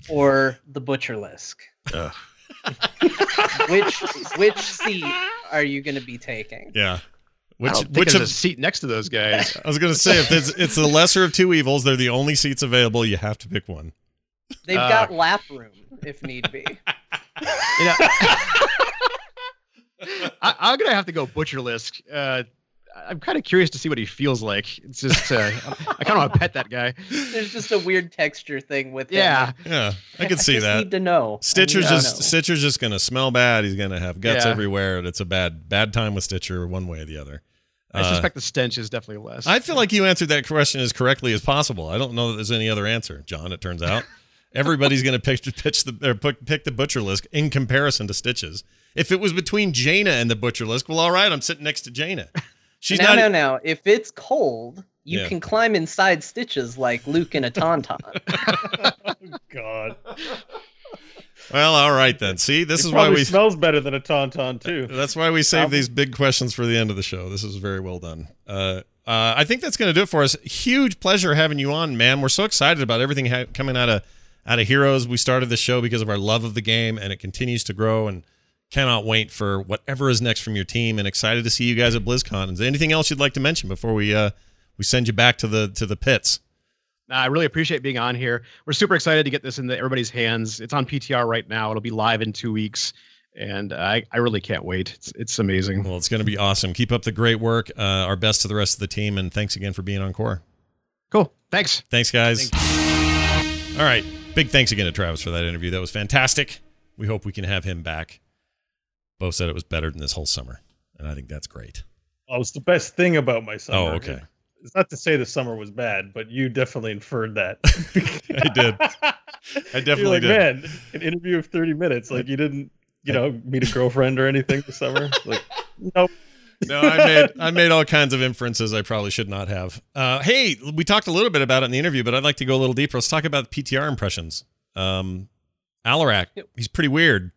or the Butcherlisk. Ugh. which which seat are you going to be taking? Yeah. Which, I don't think which there's of, a seat next to those guys. I was going to say, if it's, it's the lesser of two evils, they're the only seats available. You have to pick one. They've uh, got lap room if need be. You know, I, I'm gonna have to go Butcherlisk. Uh, I'm kind of curious to see what he feels like. It's just, uh, I kind of want to pet that guy. There's just a weird texture thing with Yeah. him. Yeah, I could I see just that. Need to know. Stitcher's I need to just know. Stitcher's just gonna smell bad. He's gonna have guts Yeah. everywhere. It's a bad bad time with Stitcher, one way or the other. I Uh, suspect the stench is definitely less. I feel like you answered that question as correctly as possible. I don't know that there's any other answer, John. It turns out everybody's gonna pitch pitch the or pick pick the Butcher List in comparison to Stitches. If it was between Jaina and the Butcher List, well, all right, I'm sitting next to Jaina. She's now, not. now, now. If it's cold, you Yeah. can climb inside Stitches like Luke in a tauntaun. God. Well, all right then. See, this It is why probably we. smells better than a tauntaun too. That's why we save Um, these big questions for the end of the show. This is very well done. Uh, uh, I think that's going to do it for us. Huge pleasure having you on, man. We're so excited about everything ha- coming out of out of Heroes. We started this show because of our love of the game, and it continues to grow. And cannot wait for whatever is next from your team. And excited to see you guys at BlizzCon. Is there anything else you'd like to mention before we uh, we send you back to the to the pits? I really appreciate being on here. We're super excited to get this into everybody's hands. It's on P T R right now. It'll be live in two weeks. And I, I really can't wait. It's, it's amazing. Well, it's going to be awesome. Keep up the great work. Uh, our best to the rest of the team. And thanks again for being on Core. Cool. Thanks. Thanks, guys. All right. Big thanks again to Travis for that interview. That was fantastic. We hope we can have him back. Bo said it was better than this whole summer. And I think that's great. Well, it's the best thing about my summer. Oh, okay. It's not to say the summer was bad, but you definitely inferred that. I did. I definitely You're like, did. man, an interview of thirty minutes. Like you didn't, you know, meet a girlfriend or anything this summer. Like, nope. No, I made I made all kinds of inferences I probably should not have. Uh, hey, we talked a little bit about it in the interview, but I'd like to go a little deeper. Let's talk about P T R impressions. Um, Alarak, he's pretty weird,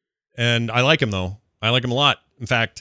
and I like him though. I like him a lot. In fact,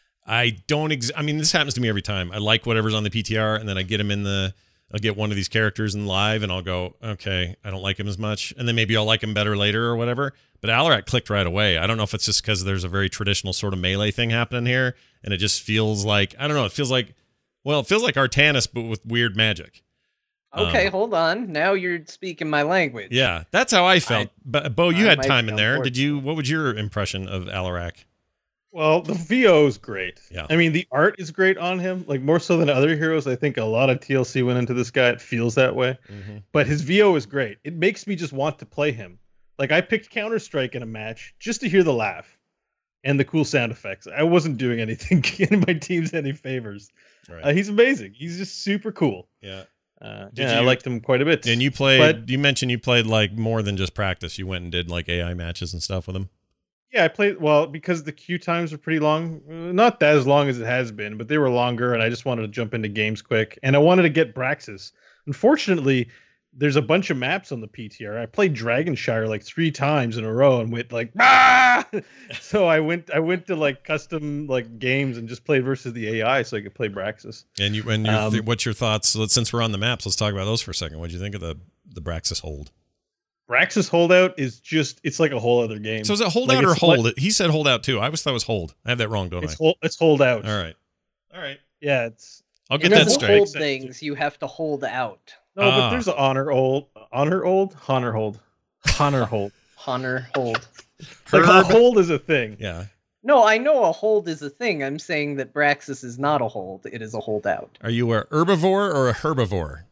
I don't. Ex- I mean, this happens to me every time. I like whatever's on the P T R, and then I get him in the. I'll get one of these characters in live, and I'll go, okay, I don't like him as much, and then maybe I'll like him better later or whatever. But Alarak clicked right away. I don't know if it's just because there's a very traditional sort of melee thing happening here, and it just feels like I don't know. It feels like, well, it feels like Artanis, but with weird magic. Okay, Um, hold on. Now you're speaking my language. Yeah, that's how I felt. I- but Bo, you I had might time be in on there. board. Did you? What was your impression of Alarak? Well, the V O is great. Yeah. I mean, the art is great on him, like more so than other heroes. I think a lot of T L C went into this guy. It feels that way. Mm-hmm. But his V O is great. It makes me just want to play him. Like I picked Counter-Strike in a match just to hear the laugh and the cool sound effects. I wasn't doing anything getting my teams any favors. Right. Uh, he's amazing. He's just super cool. Yeah. Uh, Did yeah, I you- liked him quite a bit. And you played. But- you mentioned you played like more than just practice. You went and did like A I matches and stuff with him. Yeah, I played well because the queue times are pretty long. Uh, Not that as long as it has been, but they were longer, and I just wanted to jump into games quick. And I wanted to get Braxis. Unfortunately, there's a bunch of maps on the P T R. I played Dragonshire like three times in a row and went like, ah! So I went, I went to like custom like games and just played versus the A I so I could play Braxis. And you. And your, Um, what's your thoughts? Let's, since we're on the maps, let's talk about those for a second. What do you think of the the Braxis hold? Braxis holdout is just, it's like a whole other game. So is it hold Like, out or it's like- hold? he said hold out too. I always thought it was hold. I have that wrong, don't It's I? hold, it's holdout. All right. All right. Yeah, it's I'll You get know, that to straight. hold things, you have to hold out. no, Ah. but there's an honor old, honor old, honor hold, honor hold. Honor, hold. Like a Herb. hold is a thing. Yeah. No, I know a hold is a thing. I'm saying that Braxis is not a hold. It is a holdout. Are you a herbivore or a herbivore?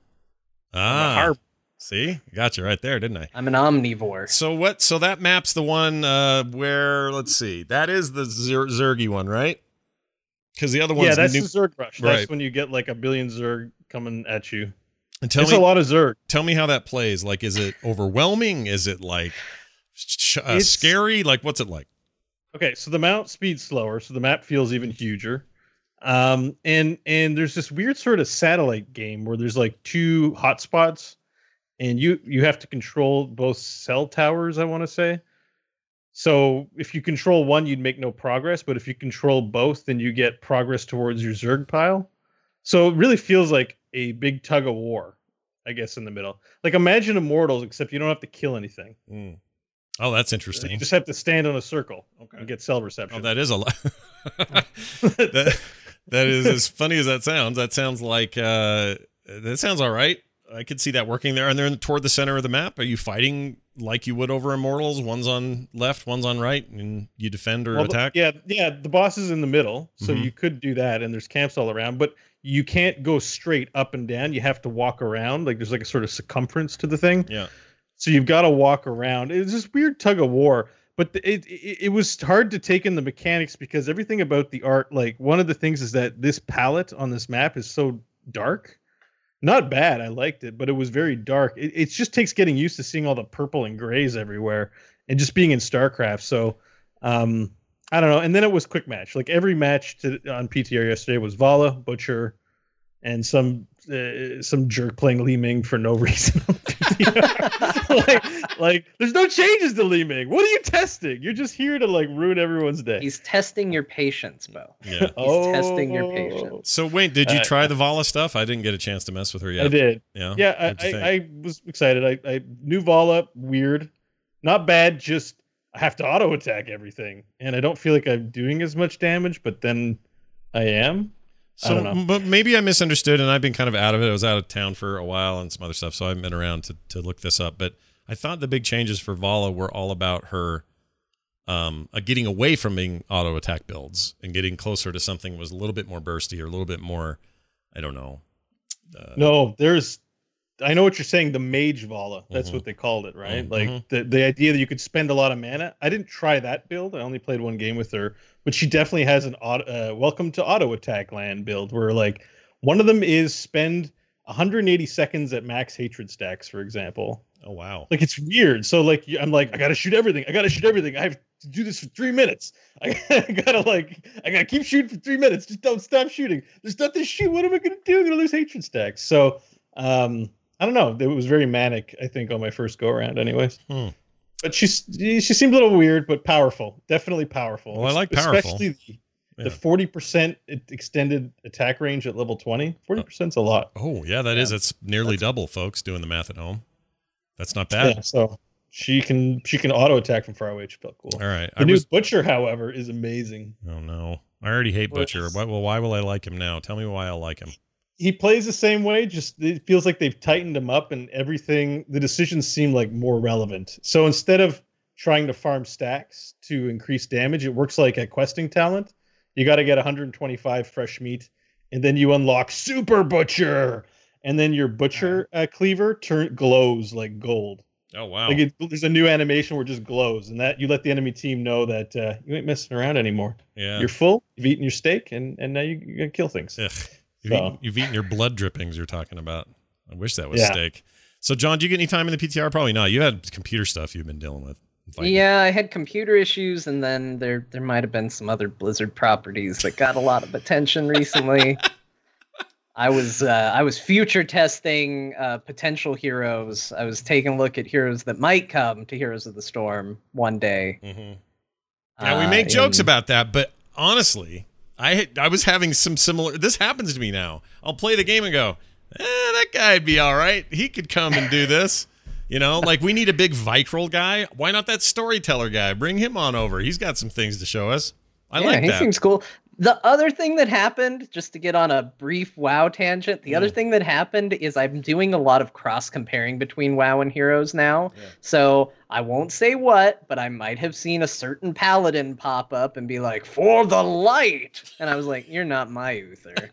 Ah. harb. See, got you right there, didn't I? I'm an omnivore. So what? So that map's the one uh, where let's see. That is the Zer- Zergy one, right? Because the other one's Yeah, that's new- the Zerg rush. Right. That's when you get like a billion Zerg coming at you. And tell It's me, a lot of Zerg. tell me how that plays. Like, is it overwhelming? Is it like sh- uh, It's- scary? Like, what's it like? Okay, so the mount speed's slower, so the map feels even huger. Um, and and there's this weird sort of satellite game where there's like two hotspots, and you you have to control both cell towers. I want to say. So if you control one, you'd make no progress, but if you control both, then you get progress towards your Zerg pile. So it really feels like a big tug of war, I guess, in the middle. Like imagine Immortals, except you don't have to kill anything. Mm. Oh, that's You interesting. just have to stand on a circle Okay. and get cell reception. Oh, that is a lot. that, that is as funny as that sounds. That sounds like uh, that sounds all right. I could see that working there. And they're in, toward the center of the map. Are you fighting like you would over Immortals. One's on left, one's on right, and you defend or Well, attack. Yeah, yeah. The boss is in the middle, so Mhm. you could do that, and there's camps all around. But you can't go straight up and down. You have to walk around. Like there's like a sort of circumference to the thing. Yeah. So you've got to walk around. It's this weird tug of war. But it, it it was hard to take in the mechanics because everything about the art, like one of the things is that this palette on this map is so dark. Not bad, I liked it, but it was very dark. It, it just takes getting used to seeing all the purple and grays everywhere, and just being in StarCraft. So, um, I don't know. And then it was quick match. Like every match to, on P T R yesterday was Vala, Butcher, and some uh, some jerk playing Li Ming for no reason. like, like, there's no changes to Li Ming. What are you testing? You're just here to like ruin everyone's day. He's testing your patience, Bo. Yeah. He's oh, testing your patience. So wait, did you Uh, try the Vala stuff? I didn't get a chance to mess with her yet. I did. Yeah. Yeah, I, What'd you I, I was excited. I, I knew Vala, weird, not bad. Just I have to auto attack everything, and I don't feel like I'm doing as much damage, but then I am. I So, don't know. but maybe I misunderstood, and I've been kind of out of it. I was out of town for a while and some other stuff, so I haven't been around to, to look this up. But I thought the big changes for Vala were all about her um, uh, getting away from being auto attack builds and getting closer to something that was a little bit more bursty or a little bit more, I don't know. Uh, No, there's. I know what you're saying. The Mage Vala. That's Mhm. what they called it, right? Mhm. Like the the idea that you could spend a lot of mana. I didn't try that build. I only played one game with her, but she definitely has an auto, uh, welcome to auto attack land build where like one of them is spend one hundred eighty seconds at max hatred stacks, for example. Oh, wow. Like it's weird. So like you- I'm like I gotta shoot everything. I gotta shoot everything. I have to do this for three minutes. I gotta like I gotta keep shooting for three minutes. Just don't stop shooting. There's nothing to shoot. What am I gonna do? I'm gonna lose hatred stacks. So um I don't know. It was very manic, I think, on my first go around, anyways. Hmm. But she's she seemed a little weird, but powerful. Definitely powerful. Well, I like powerful. Especially the, Yeah. the forty percent extended attack range at level twenty. forty percent's a lot. Oh, yeah, that is. Yeah. It's nearly double, folks, doing the math at home. That's not bad. Yeah, so she can she can auto attack from far away, which felt cool. All right. The I new was, Butcher, however, is amazing. oh, no. I already hate Well, Butcher. Why, well, why will I like him now? Tell me why I like him. He plays the same way, just it feels like they've tightened him up and everything. The decisions seem like more relevant. So instead of trying to farm stacks to increase damage, it works like a questing talent. You got to get one hundred twenty-five fresh meat, and then you unlock Super Butcher, and then your Butcher uh, cleaver turn glows like gold. Oh, wow. Like it, there's a new animation where it just glows, and that you let the enemy team know that uh, you ain't messing around anymore. Yeah. You're full. You've eaten your steak, and and now you, you're gonna kill things. Ugh. You've, So- eaten, you've eaten your blood drippings you're talking about. I wish that was Yeah. steak. So, John, do you get any time in the P T R? Probably not. You had computer stuff you've been dealing with. Fighting. Yeah, I had computer issues, and then there there might have been some other Blizzard properties that got a lot of attention recently. I was uh, I was future testing uh, potential heroes. I was taking a look at heroes that might come to Heroes of the Storm one day. Mm-hmm. Yeah, we Uh, make jokes in- about that, but honestly, I I was having some similar. This happens to me now. I'll play the game and go, eh, that guy'd be all right. He could come and do this. You know, like we need a big Vicryl guy. Why not that storyteller guy? Bring him on over. He's got some things to show us. I yeah, like he that. seems cool. The other thing that happened, just to get on a brief WoW tangent, the Mm. other thing that happened is I'm doing a lot of cross comparing between WoW and Heroes now. Yeah. So I won't say what, but I might have seen a certain paladin pop up and be like, "For the light," and I was like, "You're not my Uther."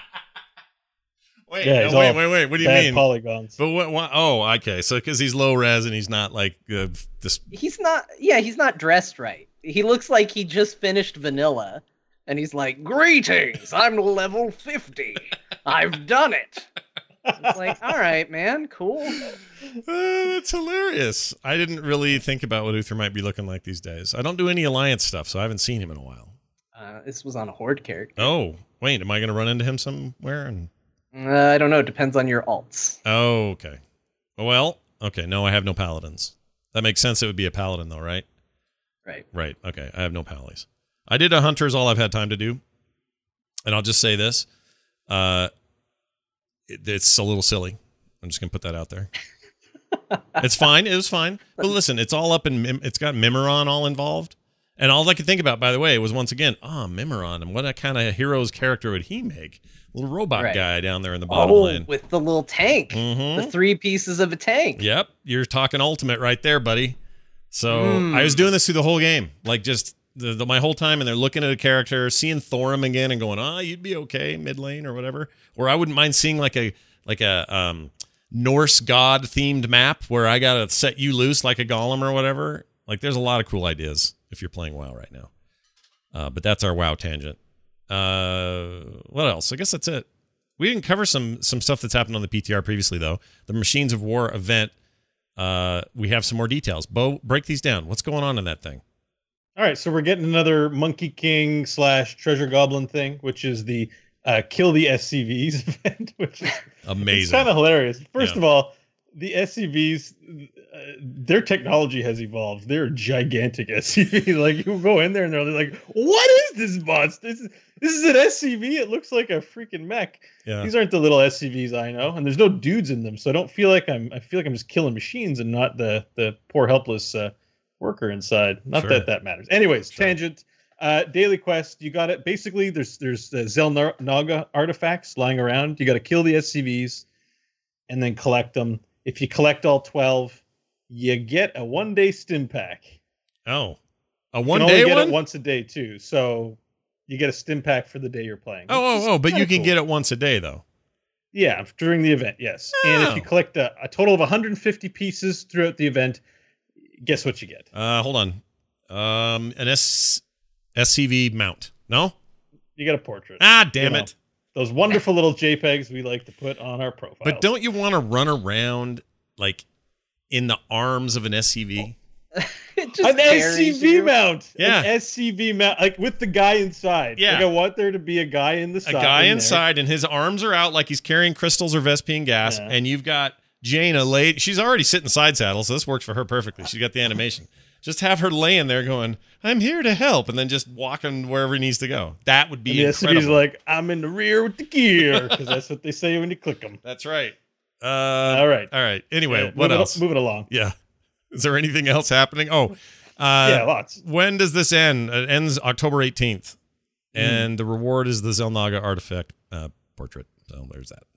Wait, Yeah, no, he's wait, all wait, wait. What do you Bad mean? polygons. But what, what? Oh, okay. So because he's low res and he's not like uh, this. He's not. Yeah, he's not dressed right. He looks like he just finished vanilla, and he's like, "Greetings, I'm level fifty. I've done it." It's like, all right, man, cool. Uh, that's hilarious. I didn't really think about what Uther might be looking like these days. I don't do any alliance stuff, so I haven't seen him in a while. Uh, this was on a horde character. Oh, wait, am I going to run into him somewhere? And Uh, I don't know. Depends on your alts. oh, okay. Well, okay. No, I have no paladins. That makes sense. It would be a paladin, though, right? Right. Right. Okay. I have no pallies. I did a hunter's all I've had time to do, and I'll just say this: uh, it, it's a little silly. I'm just gonna put that out there. It's fine. It was fine. But listen, it's all up in. Mim- it's got Mimiron all involved, And all I could think about, by the way, was once again, ah, oh, Mimiron, and what kind of hero's character would he make? Little robot Right. guy down there in the bottom Oh, lane. with the little tank. Mm-hmm. The three pieces of a tank. Yep, you're talking ultimate right there, buddy. So Mm. I was doing this through the whole game, like just the, the my whole time, and they're looking at a character, seeing Thorum again, and going, "Ah, oh, you'd be okay mid lane or whatever." Or I wouldn't mind seeing like a like a um, Norse god themed map where I gotta set you loose like a golem or whatever. Like, there's a lot of cool ideas if you're playing WoW right now. Uh, but that's our WoW tangent. Uh, what else? I guess that's it. We didn't cover some some stuff that's happened on the P T R previously, though. The Machines of War event. Uh, we have some more details. Bo, break these down. What's going on in that thing? All right, so we're getting another Monkey King slash Treasure Goblin thing, which is the uh, kill the S C Vs event, which is Amazing. kind of hilarious. First Yeah. of all, the S C Vs, uh, their technology has evolved. They're a gigantic S C V. Like, you go in there and they're like, "What is this monster? This is, this is an S C V. It looks like a freaking mech." Yeah. These aren't the little S C Vs I know, and there's no dudes in them, so I don't feel like I'm. I feel like I'm just killing machines and not the the poor helpless uh, worker inside. Not Sure. that that matters. Anyways, Sure. tangent. Uh, daily quest. You got it. Basically, there's there's uh, Zelnaga artifacts lying around. You got to kill the S C Vs, and then collect them. If you collect all twelve, you get a one day stim pack. Oh, a You one can only day get one? it once a day too. So you get a stim pack for the day you're playing. Oh, which is oh, oh! But you kinda can cool. get it once a day, though. Yeah, during the event, yes. And if you Oh. collect a, a total of one hundred fifty pieces throughout the event, guess what you get? Uh, hold on. Um, an S SCV mount. No? You get a portrait. Ah, damn You know, it! Those wonderful little JPEGs we like to put on our profile. But don't you want to run around like in the arms of an S C V? It just an carries S C V you. mount. Yeah. An S C V mount, like with the guy inside. Yeah. Like I want there to be a guy in the A side. guy in there. inside, and his arms are out like he's carrying crystals or Vespian gas, Yeah. and you've got Jaina laid. She's already sitting side saddle, so this works for her perfectly. She's got the animation. Just have her laying there going, "I'm here to help," and then just walking wherever he needs to go. That would And be the S C V's incredible. like, "I'm in the rear with the gear," because that's what they say when you click them. That's right. Uh, All right. All right. Anyway, Yeah, what move it- else? Move it along. Yeah. Is there anything else happening? Oh, uh, yeah, lots. when does this end? It ends October eighteenth. Mm. And the reward is the Zelnaga artifact uh, portrait. So there's that.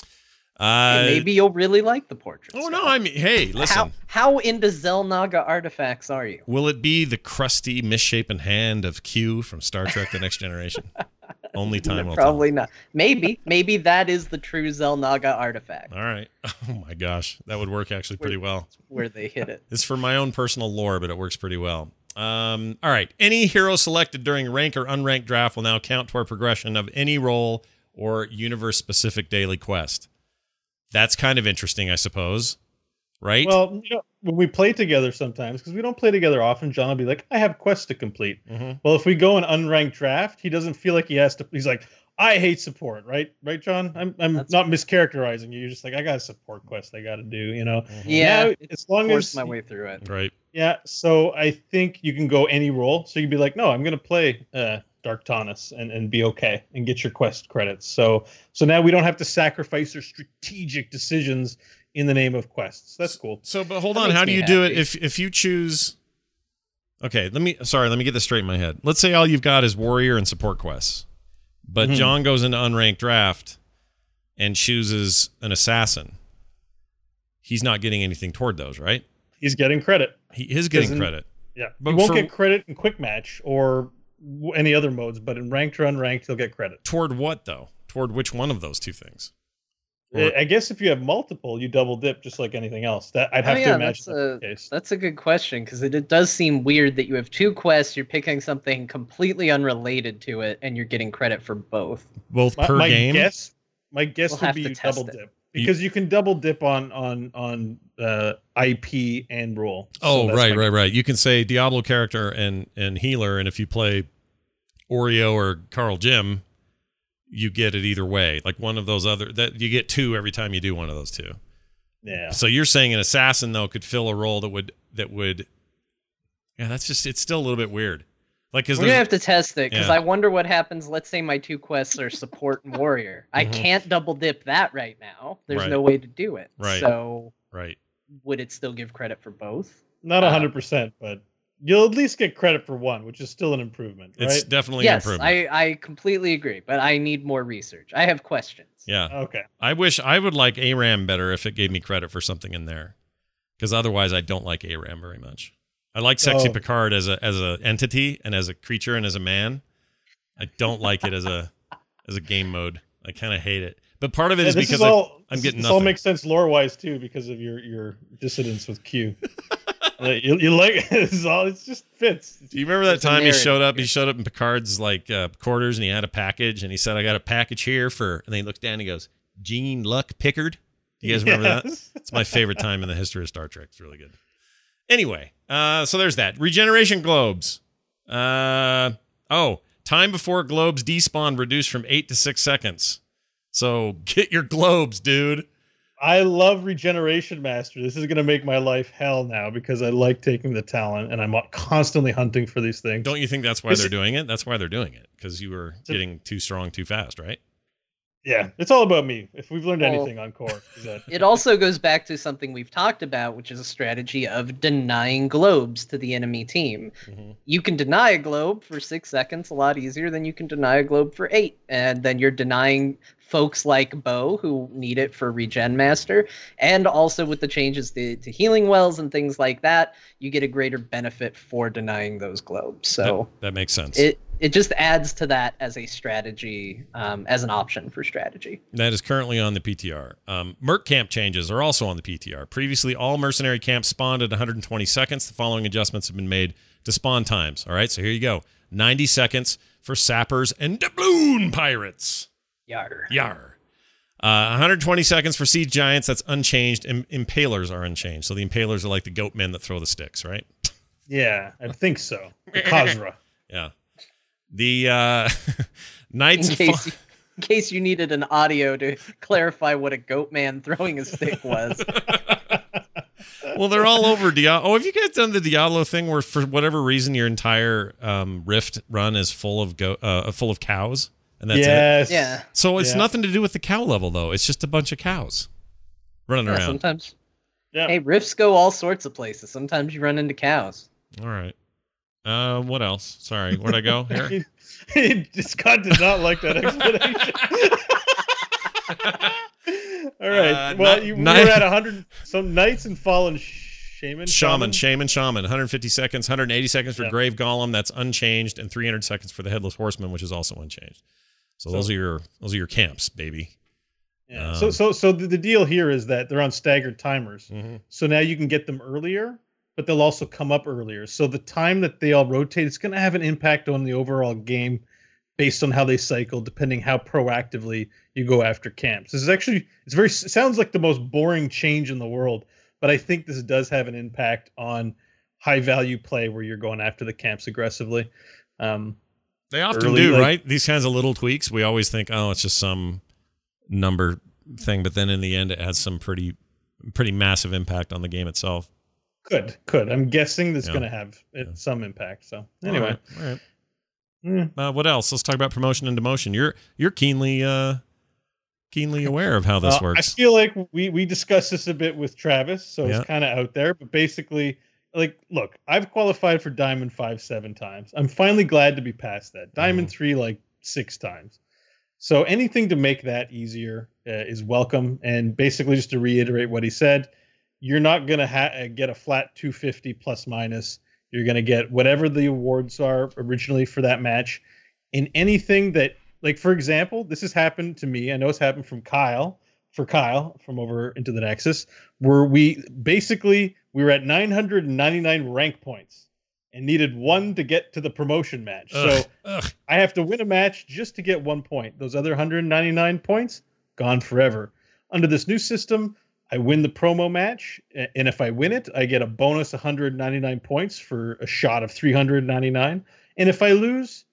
And Uh, maybe you'll really like the portrait. oh, no. I mean, hey, listen. How, how into Zelnaga artifacts are you? Will it be the crusty, misshapen hand of Q from Star Trek The Next Generation? Only time will Probably not. Maybe. Maybe that is the true Zelnaga artifact tell. All right. Oh, my gosh. That would work actually pretty well. where they hit it. It's for my own personal lore, but it works pretty well. Um, all right. Any hero selected during rank or unranked draft will now count toward progression of any role or universe-specific daily quest. That's kind of interesting, I suppose. Right? Well, you know, when we play together sometimes, because we don't play together often, John will be like, "I have quests to complete." Mhm. Well, if we go an unranked draft, he doesn't feel like he has to. He's like, "I hate support," right? Right, John? I'm I'm That's- not mischaracterizing you. You're just like, I got a support quest I got to do. You know? Yeah. Now, it's as long forced as my way through it. Right. yeah. So I think you can go any role. So you'd be like, "No, I'm going to play uh, Dark Taunus and and be okay and get your quest credits." So so now we don't have to sacrifice our strategic decisions in the name of quests. That's cool. So, but hold That on. makes How do me you do it happy. if if you choose? Okay, let me. Sorry, let me get this straight in my head. Let's say all you've got is warrior and support quests, but Mhm. John goes into unranked draft and chooses an assassin. He's not getting anything toward those, right? He's getting credit. He is getting Doesn't- credit. Yeah, But he won't for- get credit in quick match or w- any other modes, but in ranked or unranked, he'll get credit. Toward what though? Toward which one of those two things? I Or- I guess if you have multiple, you double dip just like anything else. That I'd Oh, have yeah, to that's imagine that's a, the case. that's a good question because it, it does seem weird that you have two quests, you're picking something completely unrelated to it, and you're getting credit for both. Both My, per my game. guess, my guess We'll would have be to you test double it. dip because you can double dip on on on uh, I P and role. So Oh, that's right, my- right, right. You can say Diablo character and and healer, and if you play Oreo or Carl Jim, you get it either way. Like one of those other that you get two every time you do one of those two. Yeah. So you're saying an assassin though could fill a role that would that would. Yeah, that's just it's still a little bit weird. Like because We're gonna have to test it because Yeah. I wonder what happens. Let's say my two quests are support and warrior. I Mhm. can't double dip that right now. There's Right. no way to do it. Right. So right. would it still give credit for both? Not uh, a hundred percent, but you'll at least get credit for one, which is still an improvement, right? It's definitely Yes, an improvement. I, I completely agree, but I need more research. I have questions. Yeah. Okay. I wish I would like A RAM better if it gave me credit for something in there, because otherwise I don't like A RAM very much. I like Sexy Oh. Picard as a as a entity and as a creature and as a man. I don't like it as a as a game mode. I kind of hate it. But part of it Yeah, is this because is all, I, I'm getting this nothing. all makes sense lore wise too because of your your dissidence with Q. Like, you, you like it's all it just fits. Do you remember that There's a time he narrative showed up? here. He showed up in Picard's like uh, quarters and he had a package and he said, "I got a package here for." And then he looks down and he goes, "Gene Luck Pickard." Do you guys remember that? Yes. It's my favorite time in the history of Star Trek. It's really good. Anyway, uh, so there's that. Regeneration globes. Uh, oh, time before globes despawn reduced from eight to six seconds. So get your globes, dude. I love Regeneration Master. This is going to make my life hell now because I like taking the talent and I'm constantly hunting for these things. Don't you think that's why This- they're doing it? That's why they're doing it, because you were So- getting too strong too fast, right? Yeah, it's all about me. If we've learned Well, anything on Core, is that It also goes back to something we've talked about, which is a strategy of denying globes to the enemy team. Mm-hmm. You can deny a globe for six seconds a lot easier than you can deny a globe for eight. And then you're denying folks like Bo who need it for Regen Master. And also with the changes to, to healing wells and things like that, you get a greater benefit for denying those globes. So that, that makes sense. it, it just adds to that as a strategy, um, as an option for strategy. That is currently on the P T R. Um, Merc camp changes are also on the P T R. Previously, all mercenary camps spawned at one hundred twenty seconds. The following adjustments have been made to spawn times. All right, so here you go. ninety seconds for sappers and doubloon pirates. Yar. Yar. Uh, one hundred twenty seconds for siege giants. That's unchanged. Im- impalers are unchanged. So the impalers are like the goat men that throw the sticks, right? yeah, I think so. The Khazra. Yeah. The uh, knights In and case, fa- you, in case you needed an audio to clarify what a goat man throwing a stick was. Well, they're all over Diablo. Oh, have you guys done the Diablo thing where, for whatever reason, your entire um, Rift run is full of go- uh, full of cows, and that's it? yes. Yeah. So it's Yeah. nothing to do with the cow level, though. It's just a bunch of cows running Yeah, around. sometimes. Yeah. Hey, rifts go all sorts of places. Sometimes you run into cows. All right. Uh, what else? Sorry, where'd I go here? Scott did not like that explanation. All right. Uh, well, ni- you, ni- we were at one hundred. Some Knights and Fallen Shaman. Shaman, Shaman, Shaman. one hundred fifty seconds, one hundred eighty seconds for Yeah. Grave Golem. That's unchanged, and three hundred seconds for the Headless Horseman, which is also unchanged. So, So- those are your those are your camps, baby. Yeah. Um, so, so, so the, the deal here is that they're on staggered timers. Mm-hmm. So now you can get them earlier, but they'll also come up earlier. So the time that they all rotate, it's going to have an impact on the overall game based on how they cycle, depending how proactively you go after camps. This is actually, it's very, it sounds like the most boring change in the world, but I think this does have an impact on high value play where you're going after the camps aggressively. Um, They often early, do, like- right? These kinds of little tweaks. We always think, oh, it's just some number thing, but then in the end, it has some pretty, pretty massive impact on the game itself. could, could. I'm guessing that's Yeah. going to have it, Yeah. some impact. So anyway. all right. All right. Mm. Uh, what else? Let's talk about promotion and demotion. You're you're keenly uh, keenly aware of how this Uh, I works. feel like we we discussed this a bit with Travis, so Yeah. it's kind of out there. But basically, like, look, I've qualified for Diamond five seven times. I'm finally glad to be past that. Diamond three like six times. So anything to make that easier uh, is welcome. And basically, just to reiterate what he said, you're not gonna ha- uh, get a flat two fifty plus minus. You're gonna get whatever the awards are originally for that match. In anything that, like, for example, this has happened to me. I know it's happened from Kyle, for Kyle from over into the Nexus, where we basically we were at nine hundred ninety-nine rank points and needed one to get to the promotion match. Ugh, So ugh. I have to win a match just to get one point. Those other one hundred ninety-nine points gone forever. Under this new system, I win the promo match, a- and if I win it, I get a bonus one hundred ninety-nine points for a shot of three hundred ninety-nine. And if I lose,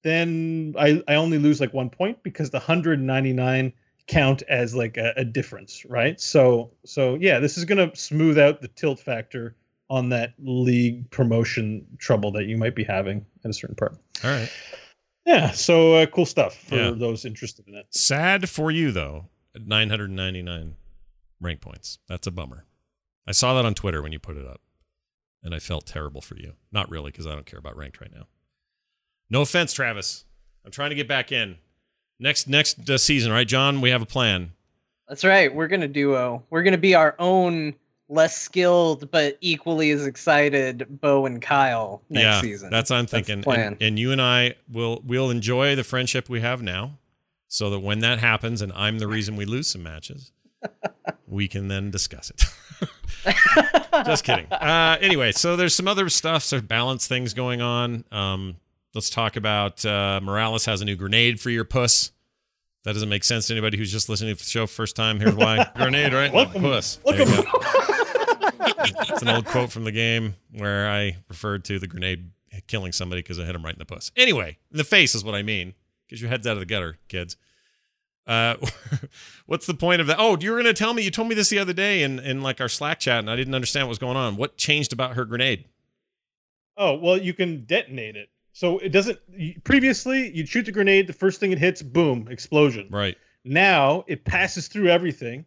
then I, I only lose like one point because the one hundred ninety-nine count as like a, a difference, right? So so yeah, this is gonna smooth out the tilt factor on that league promotion trouble that you might be having at a certain part. All right. Yeah, so uh, cool stuff for Yeah. those interested in it. Sad for you though. At nine hundred ninety-nine rank points. That's a bummer. I saw that on Twitter when you put it up. and I felt terrible for you. Not really, because I don't care about ranked right now. No offense, Travis. I'm trying to get back in. Next next uh, season, right, John? We have a plan. That's right. We're gonna duo. We're gonna be our own less skilled but equally as excited Bo and Kyle next yeah, season. That's what I'm That's the thinking. plan. And, and you and I will we'll enjoy the friendship we have now, so that when that happens and I'm the reason we lose some matches, we can then discuss it. Just kidding. Uh, anyway, so there's some other stuff, some balance things going on. Um, let's talk about uh, Morales has a new grenade for your puss. That doesn't make sense to anybody who's just listening to the show first time. Here's why. Grenade, right? Welcome. Puss. There you go. It's an old quote from the game where I referred to the grenade killing somebody because I hit him right in the puss. Anyway, in the face is what I mean. Get your heads out of the gutter, kids. Uh, what's the point of that? Oh, you were going to tell me, you told me this the other day in, in like our Slack chat, and I didn't understand what was going on. What changed about her grenade? Oh, well, you can detonate it. So it doesn't, previously, you'd shoot the grenade, the first thing it hits, boom, explosion. Right. Now it passes through everything,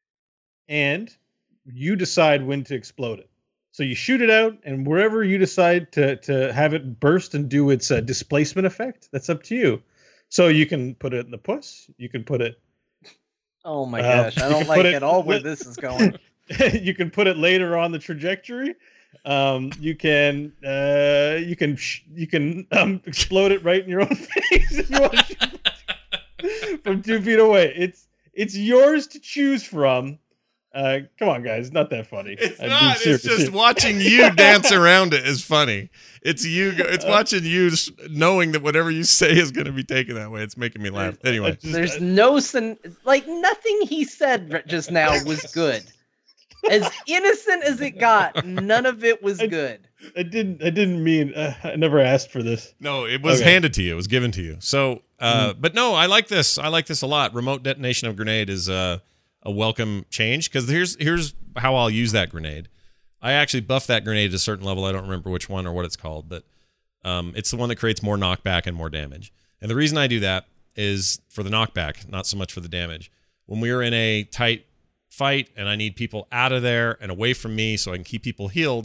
and you decide when to explode it. So you shoot it out, and wherever you decide to, to have it burst and do its uh, displacement effect, that's up to you. So you can put it in the puss, you can put it... Oh my Uh, gosh, I you don't can like put it- at all where this is going. you can put it later on the trajectory. Um, you can uh, you can sh- you can um, explode it right in your own face if you want to shoot it from two feet away. It's it's yours to choose from. Uh, come on, guys, not that funny. It's I'm being not. It's serious just here. watching you dance around it is funny. It's you. go- It's watching you s- knowing that whatever you say is going to be taken that way. It's making me laugh. Anyway, I just- There's no sen- like nothing he said r- just now was good. As innocent as it got, none of it was good. I didn't I didn't mean uh, I never asked for this. no, it was Okay. handed to you. It was given to you. So, uh, but no, I like this. I like this a lot. Remote detonation of grenade is uh, a welcome change because here's here's how I'll use that grenade. I actually buff that grenade to a certain level. I don't remember which one or what it's called, but um, it's the one that creates more knockback and more damage. And the reason I do that is for the knockback, not so much for the damage. When we are in a tight fight and I need people out of there and away from me so I can keep people healed,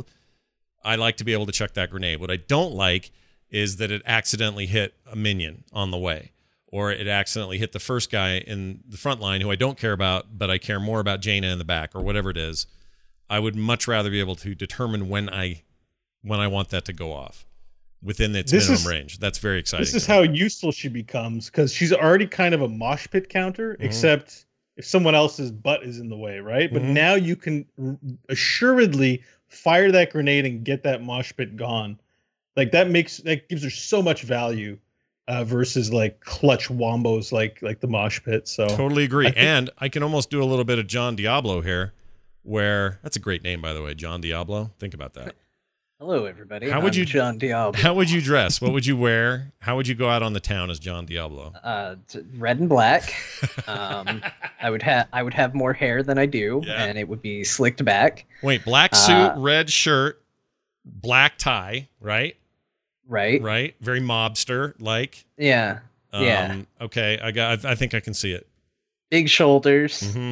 I like to be able to chuck that grenade. What I don't like is that it accidentally hit a minion on the way, or it accidentally hit the first guy in the front line who I don't care about, but I care more about Jaina in the back, or whatever it is. I would much rather be able to determine when I when I want that to go off within its This minimum is- range. That's very exciting. This is to me. how useful she becomes because she's already kind of a mosh pit counter, Mm-hmm. except if someone else's butt is in the way, right? But Mhm. now you can r- assuredly fire that grenade and get that mosh pit gone. Like that makes that gives her so much value uh, versus like clutch wombos like like the mosh pit. So Totally agree. I think- and I can almost do a little bit of John Diablo here, where that's a great name, by the way, John Diablo. Think about that. Hello, everybody. How would I'm you- John Diablo? How would you dress? What would you wear? How would you go out on the town as John Diablo? Uh, t- red and black. Um, I would have I would have more hair than I do, Yeah. and it would be slicked back. Wait, black suit, Uh, red shirt, black tie, right? Right? Right? Very mobster like. Yeah. Um, Yeah. Okay, I got. I, I think I can see it. Big shoulders. hmm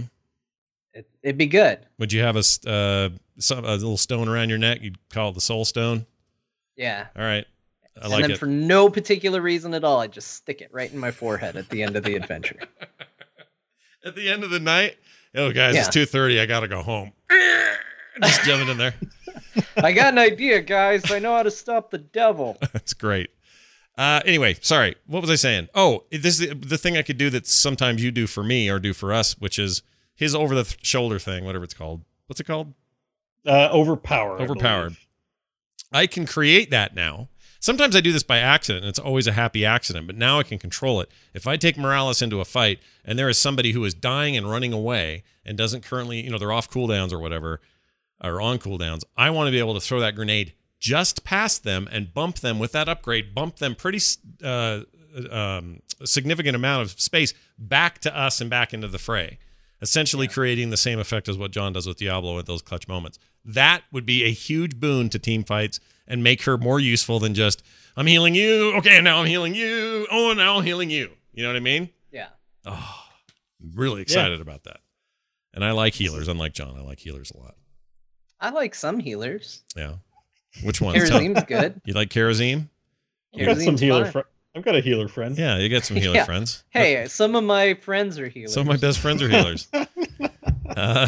It, it'd be good. Would you have a s- uh some, a little stone around your neck? You'd call it the soul stone. Yeah. All right, I and like then it. for no particular reason at all, I just stick it right in my forehead at the end of the adventure. At the end of the night, oh guys, it's Yeah. two thirty. I gotta go home. Just jumping in there. I got an idea, guys. I know how to stop the devil. That's great. Uh, anyway, sorry. What was I saying? Oh, this is the thing I could do that sometimes you do for me or do for us, which is his over the th- shoulder thing, whatever it's called. What's it called? uh, overpower. I Overpowered. believe. I can create that now. Sometimes I do this by accident, and it's always a happy accident, but now I can control it. If I take Morales into a fight, and there is somebody who is dying and running away and doesn't currently, you know, they're off cooldowns or whatever, or on cooldowns, I want to be able to throw that grenade just past them and bump them with that upgrade, bump them pretty uh, um, significant amount of space back to us and back into the fray, essentially creating the same effect as what John does with Diablo at those clutch moments. That would be a huge boon to team fights and make her more useful than just, I'm healing you, okay, now I'm healing you, oh, now I'm healing you. You know what I mean? Yeah. Oh, I'm really excited about that. And I like healers, unlike John. I like healers a lot. I like some healers. Yeah. Which one? Karazeem's good. You like Karazeem? I've got some Karazeem's healer. fine. Fr- I've got a healer friend. Yeah, you get some healer Yeah. friends. Hey, some of my friends are healers. Some of my best friends are healers. uh,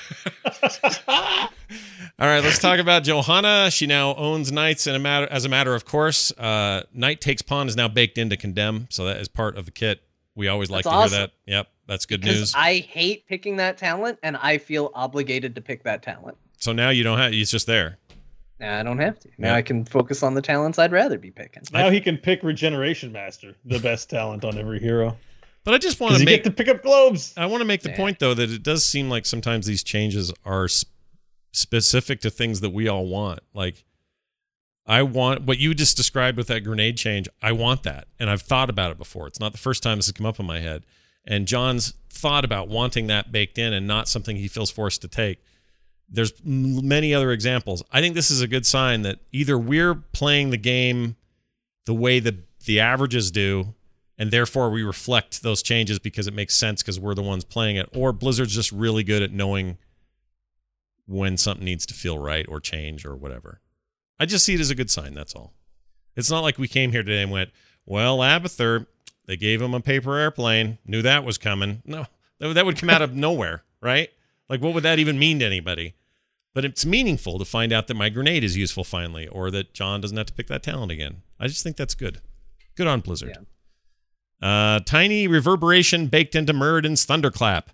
all right, let's talk about Johanna. She now owns Knights in a matter as a matter of course. Uh, Knight Takes Pawn is now baked into Condemn, so that is part of the kit. We always like That's to awesome. hear that. Yep, that's good Because news. I hate picking that talent, and I feel obligated to pick that talent. So now you don't have. It's just there. Now I don't have to. Now Yeah. I can focus on the talents I'd rather be picking. Now he can pick Regeneration Master, the best talent on every hero. But I just want Because to you make. get to pick up globes. I want to make the Yeah. point though that it does seem like sometimes these changes are sp- specific to things that we all want. Like, I want what you just described with that grenade change. I want that, and I've thought about it before. It's not the first time this has come up in my head. And John's thought about wanting that baked in and not something he feels forced to take. There's m- many other examples. I think this is a good sign that either we're playing the game the way that the averages do, and therefore we reflect those changes because it makes sense because we're the ones playing it, or Blizzard's just really good at knowing when something needs to feel right or change or whatever. I just see it as a good sign, that's all. It's not like we came here today and went, well, Abathur, they gave him a paper airplane, knew that was coming. No, that that would come out of nowhere, right? Like, what would that even mean to anybody? But it's meaningful to find out that my grenade is useful finally, or that John doesn't have to pick that talent again. I just think that's good. Good on Blizzard. Uh, tiny reverberation baked into Muradin's Thunderclap.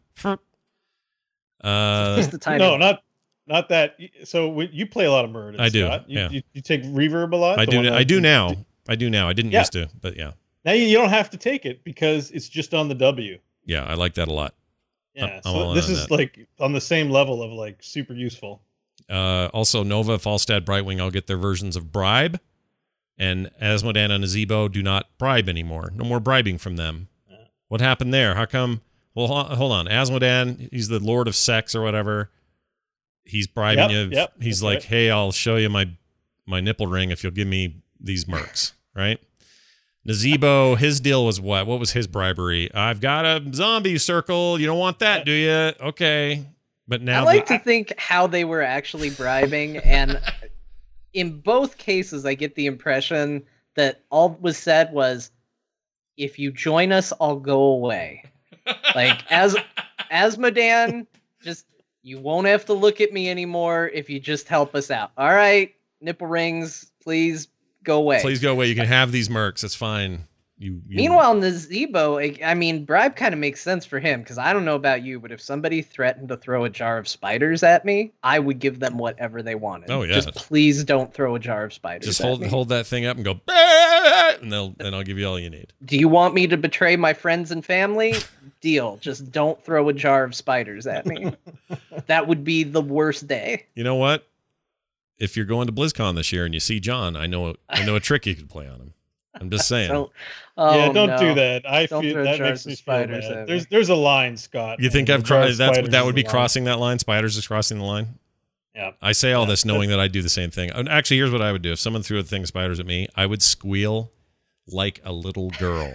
Uh, Just the timing. No, not not that. So when you play a lot of Muradin, I do, Scott. You, yeah. you, you take reverb a lot. I The do. one that- I do now. I do now. I didn't Yeah. used to, but yeah, Now you, you don't have to take it because it's just on the W. yeah, I like that a lot. Yeah. I'm all So in this on is that. like on the same level of like super useful. Uh, also, Nova, Falstad, Brightwing all get their versions of Bribe, and Asmodan and Azebo do not bribe anymore. No more bribing from them. What happened there? How come? Well, ho- hold on. Asmodan, he's the Lord of Sex or whatever. He's bribing Yep, you. yep, he's that's like, right. hey, I'll show you my my nipple ring if you'll give me these mercs, right? Nazebo, his deal was what? What was his bribery? I've got a zombie circle. You don't want that, do you? Okay. But now I like the- to think how they were actually bribing, and in both cases, I get the impression that all was said was, "If you join us, I'll go away." Like as Asmodan, just you won't have to look at me anymore if you just help us out. All right, nipple rings, please go away. Please go away. You can have these mercs. It's fine. You, you Meanwhile, Nazebo, I I mean, bribe kind of makes sense for him because I don't know about you, but if somebody threatened to throw a jar of spiders at me, I would give them whatever they wanted. Oh, yeah. Just please don't throw a jar of spiders. just at hold me. hold that thing up and go, "Bah!" and they'll then I'll give you all you need. Do you want me to betray my friends and family? Deal. Just don't throw a jar of spiders at me. That would be the worst day. You know what? If you're going to BlizzCon this year and you see John, I know I know a trick you could play on him. I'm just saying. Don't, oh, yeah, don't no. do that. I Don't feel throw that jars makes of me feel spiders bad. at me. There's there's a line, Scott. You think and I've the jar of crossed? That's spiders that is would be the line. crossing that line. Spiders is crossing the line. Yeah. I say all Yeah, this knowing that I do the same thing. And actually, here's what I would do: if someone threw a thing of spiders at me, I would squeal like a little girl,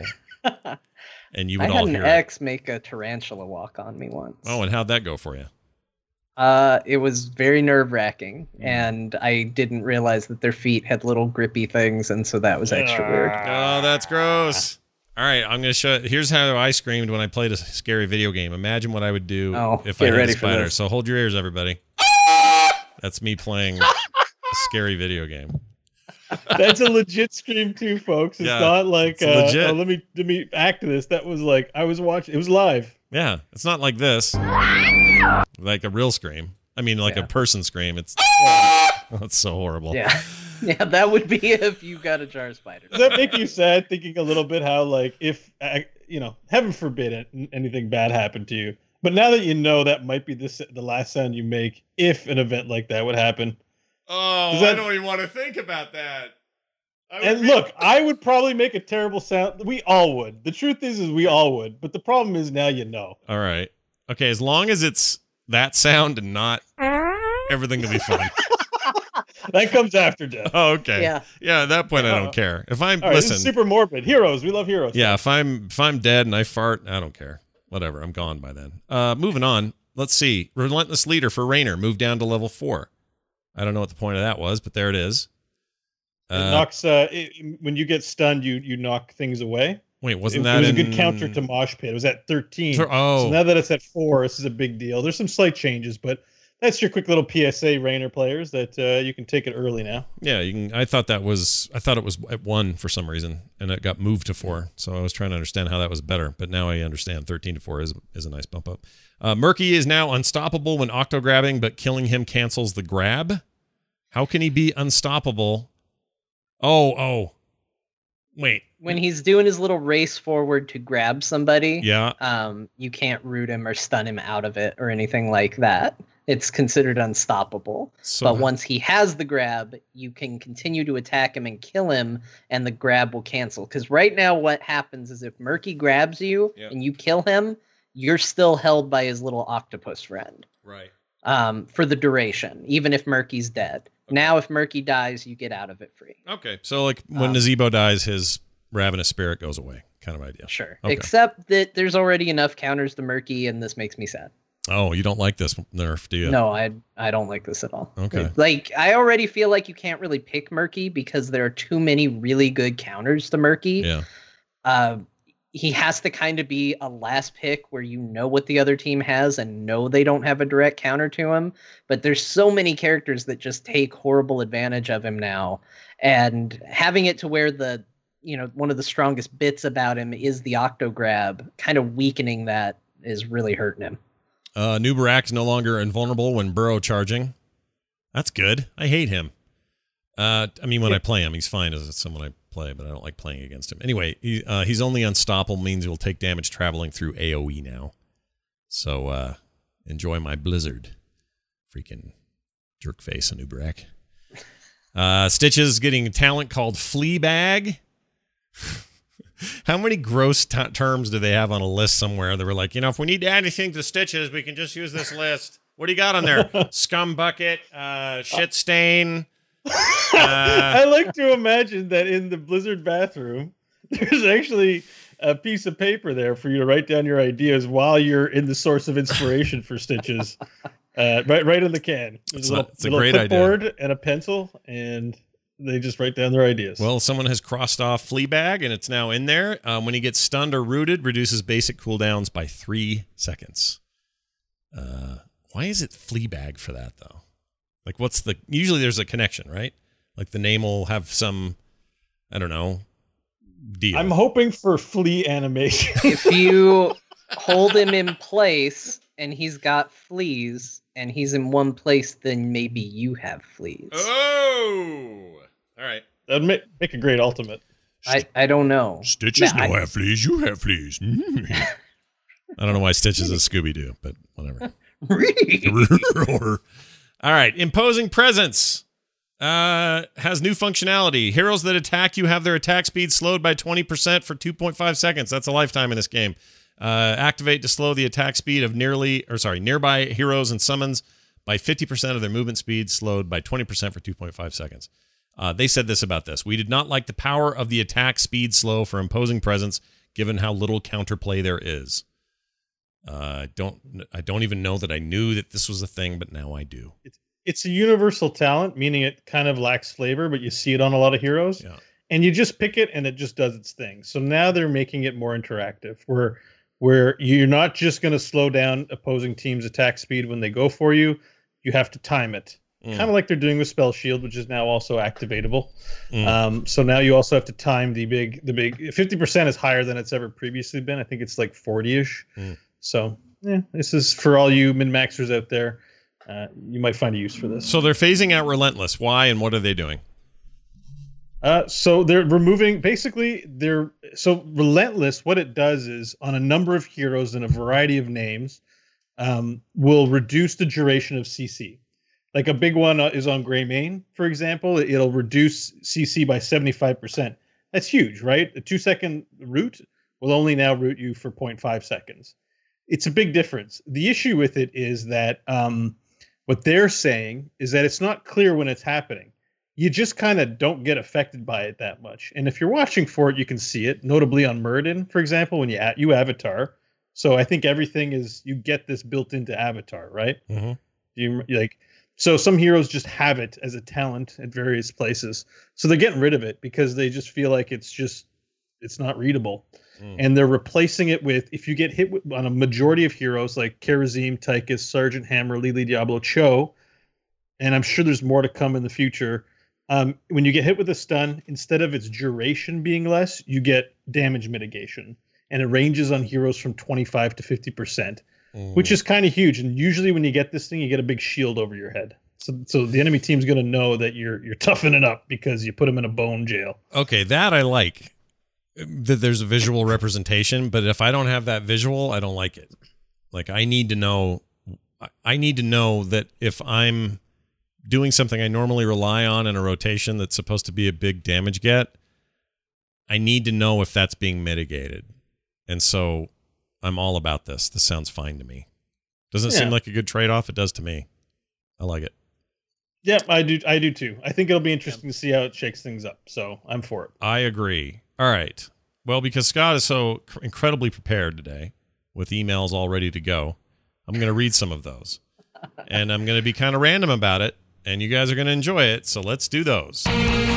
and you I would had all an hear it. ex make a tarantula walk on me once. Oh, and how'd that go for you? Uh, it was very nerve wracking, Mm. and I didn't realize that their feet had little grippy things, and so that was extra weird. Oh, that's gross. All right, I'm gonna show. Here's how I screamed when I played a scary video game. Imagine what I would do Oh, if I get had a ready for spider. this. So hold your ears, everybody. That's me playing a scary video game. That's a legit scream too, folks. It's Yeah, not like it's uh, legit. oh, let me let me act this. That was like I was watching. It was live. Yeah, it's not like this, like a real scream. I mean, like Yeah. a person scream. It's that's so horrible. Yeah, yeah, that would be if you got a jar of spiders. Does that make you sad thinking a little bit how like if uh, you know, heaven forbid it, anything bad happened to you, but now that you know that might be the s- the last sound you make if an event like that would happen. Oh, Does that- I don't even want to think about that. I would And be- look, I would probably make a terrible sound. We all would. The truth is, is we all would. But the problem is now you know. All right. Okay, as long as it's that sound and not everything to be fun. That comes after death. Oh, okay. Yeah. Yeah, at that point I Uh, don't care. If I'm All right, listen, this is super morbid. Heroes, we love heroes. yeah, if I'm if I'm dead and I fart, I don't care. Whatever, I'm gone by then. Uh moving on. Let's see. Relentless Leader for Raynor moved down to level four. I don't know what the point of that was, but there it is. It Uh, knocks uh, it, when you get stunned, you you knock things away. wait, wasn't it, that it was in... a good counter to Mosh Pit. It was at thirteen. Th- oh. So now that it's at four, this is a big deal. There's some slight changes, but that's your quick little P S A, Rainer players, that uh, you can take it early now. Yeah, you can. I thought that was. I thought it was at one for some reason, and it got moved to four. So I was trying to understand how that was better, but now I understand. Thirteen to four is is a nice bump up. Uh, Murky is now unstoppable when octo grabbing, but killing him cancels the grab. How can he be unstoppable? Oh, oh, wait. When he's doing his little race forward to grab somebody, Yeah. um, you can't root him or stun him out of it or anything like that. It's considered unstoppable. So, But once he has the grab, you can continue to attack him and kill him, and the grab will cancel. Because right now what happens is if Murky grabs you Yeah. and you kill him, you're still held by his little octopus friend right. um, for the duration, even if Murky's dead. Okay. Now if Murky dies, you get out of it free. Okay, so like when Um, Nazebo dies, his ravenous spirit goes away, kind of idea. Sure. Okay. Except that there's already enough counters to Murky, and this makes me sad. Oh, you don't like this nerf, do you? No, I I don't like this at all. Okay. Like, I already feel like you can't really pick Murky because there are too many really good counters to Murky. Yeah. Uh, he has to kind of be a last pick where you know what the other team has and know they don't have a direct counter to him. But there's so many characters that just take horrible advantage of him now. And having it to where the, you know, one of the strongest bits about him is the octo grab, kind of weakening that is really hurting him. Uh, Nubarak is no longer invulnerable when burrow charging. That's good. I hate him. Uh, I mean, when I play him, he's fine as someone I play, but I don't like playing against him. Anyway, he, uh, he's only unstoppable, means he'll take damage traveling through A O E now. So uh, enjoy my blizzard. Freaking jerkface, Nubarak. Uh, Stitches getting a talent called Fleabag. How many gross t- terms do they have on a list somewhere that were like, you know, if we need to add anything to Stitches, we can just use this list. What do you got on there? Scum bucket, uh, shit stain. Uh, I like to imagine that in the Blizzard bathroom, there's actually a piece of paper there for you to write down your ideas while you're in the source of inspiration for Stitches. Uh, right, right in the can. There's It's a little, not- it's a little great idea. clipboard and a pencil, and they just write down their ideas. Well, someone has crossed off Fleabag, and it's now in there. Um, when he gets stunned or rooted, reduces basic cooldowns by three seconds. Uh, why is it Fleabag for that, though? Like, what's the... Usually there's a connection, right? Like, the name will have some, I don't know, deal. I'm hoping for flea animation. If you hold him in place and he's got fleas and he's in one place, then maybe you have fleas. Oh! All right. That'd make, make a great ultimate. I, I don't know. Stitches Nah, no I- have fleas, you have fleas. Mm. I don't know why Stitches is Scooby-Doo, but whatever. All right. Imposing Presence uh, has new functionality. Heroes that attack you have their attack speed slowed by twenty percent for two point five seconds. That's a lifetime in this game. Uh, activate to slow the attack speed of nearly, or sorry, nearby heroes and summons by fifty percent of their movement speed, slowed by twenty percent for two point five seconds. Uh, they said this about this. We did not like the power of the attack speed slow for Imposing Presence, given how little counterplay there is. Uh, I don't. I don't even know that I knew that this was a thing, but now I do. It's a universal talent, meaning it kind of lacks flavor, but you see it on a lot of heroes. Yeah. And you just pick it and it just does its thing. So now they're making it more interactive, where where you're not just going to slow down opposing teams' attack speed when they go for you. You have to time it. Mm. Kind of like they're doing with Spell Shield, which is now also activatable. Mm. Um, so now you also have to time the big, the big fifty percent is higher than it's ever previously been. I think it's like forty-ish. Mm. So yeah, this is for all you min-maxers out there. Uh, you might find a use for this. So they're phasing out Relentless. Why and what are they doing? Uh, so they're removing, basically, they're so Relentless. What it does is on a number of heroes and a variety of names, um, will reduce the duration of C C. Like a big one is on Greymane, for example. It'll reduce C C by seventy-five percent. That's huge, right? A two second root will only now root you for zero point five seconds. It's a big difference. The issue with it is that um, what they're saying is that it's not clear when it's happening. You just kind of don't get affected by it that much. And if you're watching for it, you can see it, notably on Muradin, for example, when you at, you avatar. So I think everything is, you get this built into avatar, right? Mm-hmm. You like So some heroes just have it as a talent at various places. So they're getting rid of it because they just feel like it's just it's not readable. Mm. And they're replacing it with, if you get hit with, on a majority of heroes like Kharazim, Tychus, Sergeant Hammer, Lily Diablo, Cho, and I'm sure there's more to come in the future. Um, when you get hit with a stun, instead of its duration being less, you get damage mitigation. And it ranges on heroes from twenty-five to fifty percent, mm. which is kind of huge. And usually when you get this thing, you get a big shield over your head. So, so the enemy team's going to know that you're you're toughening up because you put them in a bone jail. Okay, that I like. That there's a visual representation, but if I don't have that visual, I don't like it. Like I need to know, I need to know that if I'm doing something I normally rely on in a rotation that's supposed to be a big damage get, I need to know if that's being mitigated. And so I'm all about this. This sounds fine to me. Doesn't yeah. seem like a good trade-off. It does to me. I like it. Yeah, I do. I do too. I think it'll be interesting to see how it shakes things up. So I'm for it. I agree. All right. Well, because Scott is so incredibly prepared today with emails all ready to go, I'm going to read some of those. And I'm going to be kind of random about it, and you guys are going to enjoy it. So let's do those.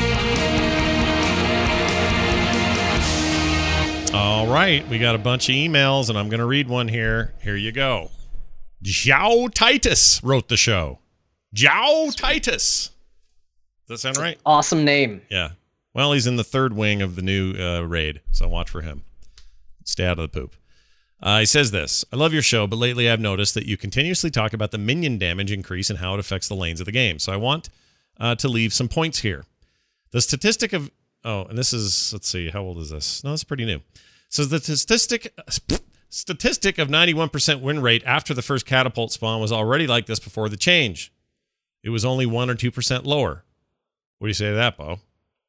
All right. We got a bunch of emails, and I'm going to read one here. Here you go. Zhao Titus wrote the show. Zhao Titus. Does that sound right? Awesome name. Yeah. Well, he's in the third wing of the new uh, raid, so watch for him. Stay out of the poop. Uh, he says this: I love your show, but lately I've noticed that you continuously talk about the minion damage increase and how it affects the lanes of the game. So I want uh, to leave some points here. The statistic of... Oh, and this is... Let's see. How old is this? No, it's pretty new. So the statistic... Statistic of ninety-one percent win rate after the first catapult spawn was already like this before the change. It was only one or two percent lower. What do you say to that, Bo?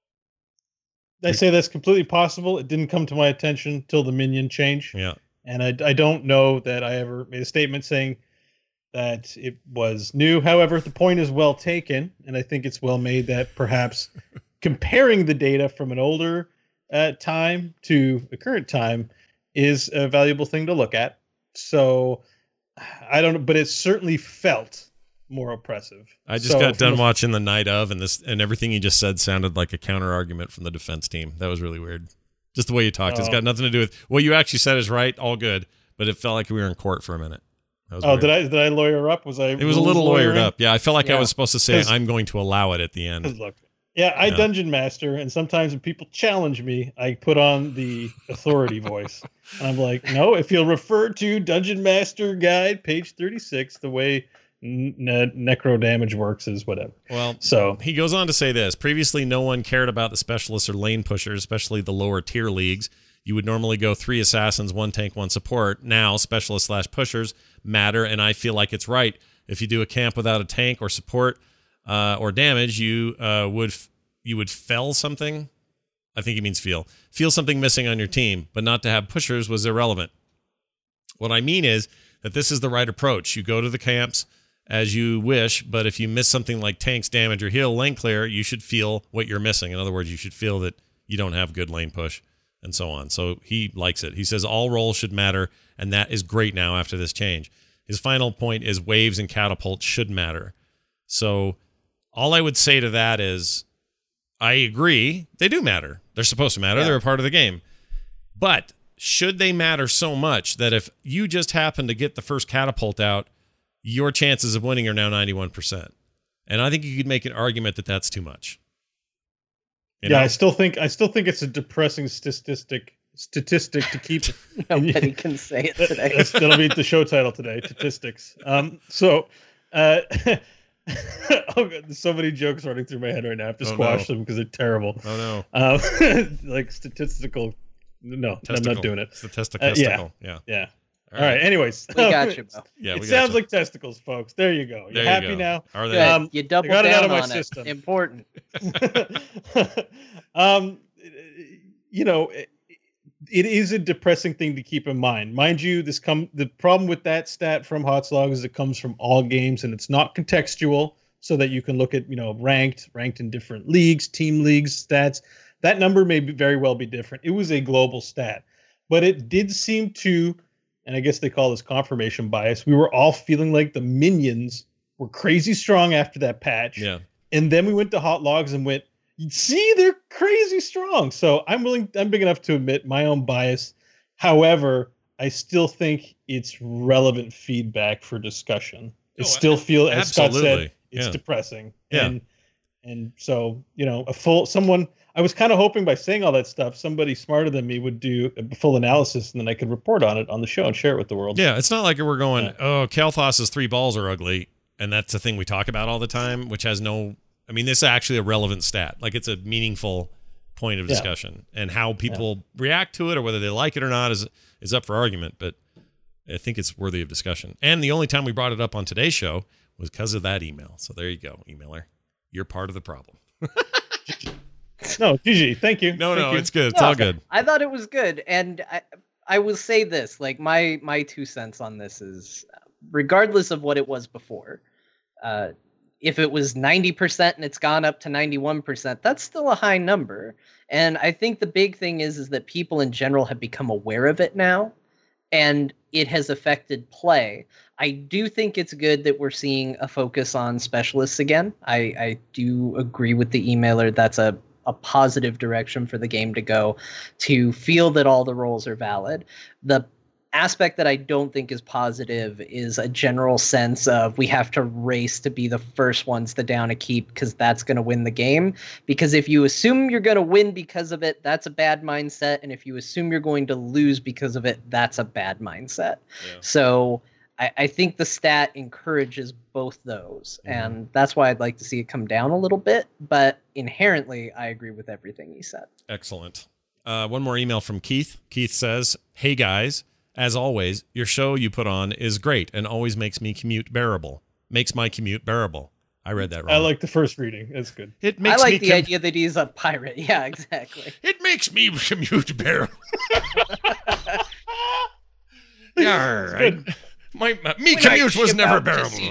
I say that's completely possible. It didn't come to my attention till the minion change. Yeah. And I, I don't know that I ever made a statement saying that it was new. However, the point is well taken. And I think it's well made that perhaps comparing the data from an older uh, time to the current time is a valuable thing to look at. So I don't know, but it certainly felt more oppressive. I just so got done the, watching the night of, and this and everything you just said sounded like a counter argument from the defense team. That was really weird. Just the way you talked. Oh. It's got nothing to do with what you actually said is right, all good, but it felt like we were in court for a minute. That was oh, weird. did I did I lawyer up? Was I? It was a little lawyered up. Yeah, I felt like yeah. I was supposed to say I'm going to allow it at the end. Look, yeah, I yeah. dungeon master, and sometimes when people challenge me, I put on the authority voice. And I'm like, no, if you'll refer to Dungeon Master Guide, page thirty-six, the way Ne- necro damage works is whatever. Well, so he goes on to say this: previously, no one cared about the specialists or lane pushers, especially the lower tier leagues. You would normally go three assassins, one tank, one support. Now, specialists slash pushers matter, and I feel like it's right. If you do a camp without a tank or support uh, or damage, you uh, would f- you would fell something. I think he means feel feel something missing on your team, but not to have pushers was irrelevant. What I mean is that this is the right approach. You go to the camps as you wish, but if you miss something like tanks, damage, or heal, lane clear, you should feel what you're missing. In other words, you should feel that you don't have good lane push and so on. So he likes it. He says all roles should matter, and that is great now after this change. His final point is waves and catapults should matter. So all I would say to that is I agree. They do matter. They're supposed to matter. Yeah. They're a part of the game. But should they matter so much that if you just happen to get the first catapult out, your chances of winning are now ninety-one percent. And I think you could make an argument that that's too much. You yeah, know? I still think I still think it's a depressing statistic statistic to keep. Nobody can say it today. That's, that'll be the show title today, statistics. Um, so, uh, oh, there's so many jokes running through my head right now. I have to oh, squash no. them because they're terrible. Oh, no. Um, like statistical. No, Testicle. I'm not doing it. Statistical. Uh, yeah. Yeah. Yeah. All All right. Anyways, We got you, Bo. Yeah, it we sounds got you. like testicles, folks. There you go. You're There you happy go. now. Are Good. they? Um, You double I got it down out of my on system. it. Important. um, you know, it, it is a depressing thing to keep in mind. Mind you, this come the problem with that stat from Hotslog is it comes from all games and it's not contextual, so that you can look at you know ranked, ranked in different leagues, team leagues stats. That number may be, very well be different. It was a global stat, but it did seem to, and I guess they call this confirmation bias. We were all feeling like the minions were crazy strong after that patch. Yeah. And then we went to hot logs and went, see, they're crazy strong. So I'm willing, I'm big enough to admit my own bias. However, I still think it's relevant feedback for discussion. I Oh, still feel, as Scott absolutely. said, it's Yeah. depressing. Yeah. And and so, you know, a full someone I was kind of hoping by saying all that stuff, somebody smarter than me would do a full analysis and then I could report on it on the show and share it with the world. Yeah, it's not like we're going, Yeah. oh, Kalthos's three balls are ugly, and that's the thing we talk about all the time, which has no, I mean, this is actually a relevant stat. Like, it's a meaningful point of Yeah. discussion, and how people react to it or whether they like it or not is is up for argument, but I think it's worthy of discussion. And the only time we brought it up on today's show was because of that email. So there you go, emailer. You're part of the problem. No, G G, thank you. No, Thank no, you. it's good. It's No, all good. I thought it was good, and I, I will say this: like my my two cents on this is, regardless of what it was before, uh, if it was ninety percent and it's gone up to ninety-one percent, that's still a high number. And I think the big thing is is that people in general have become aware of it now, and it has affected play. I do think it's good that we're seeing a focus on specialists again. I, I do agree with the emailer. That's a a positive direction for the game to go, to feel that all the roles are valid. The aspect that I don't think is positive is a general sense of we have to race to be the first ones to down a keep because that's going to win the game. Because if you assume you're going to win because of it, that's a bad mindset. And if you assume you're going to lose because of it, that's a bad mindset. Yeah. So I, I think the stat encourages both those, Mhm. and that's why I'd like to see it come down a little bit. But inherently, I agree with everything he said. Excellent. Uh, one more email from Keith. Keith says, hey guys, as always, your show you put on is great and always makes me commute bearable. Makes my commute bearable. I read that wrong. I like the first reading. That's good. it I makes like me the com- idea that he's a pirate. Yeah, exactly. It makes me commute bearable. Yeah, I, my, my me When I commute was ship never out to bearable sea.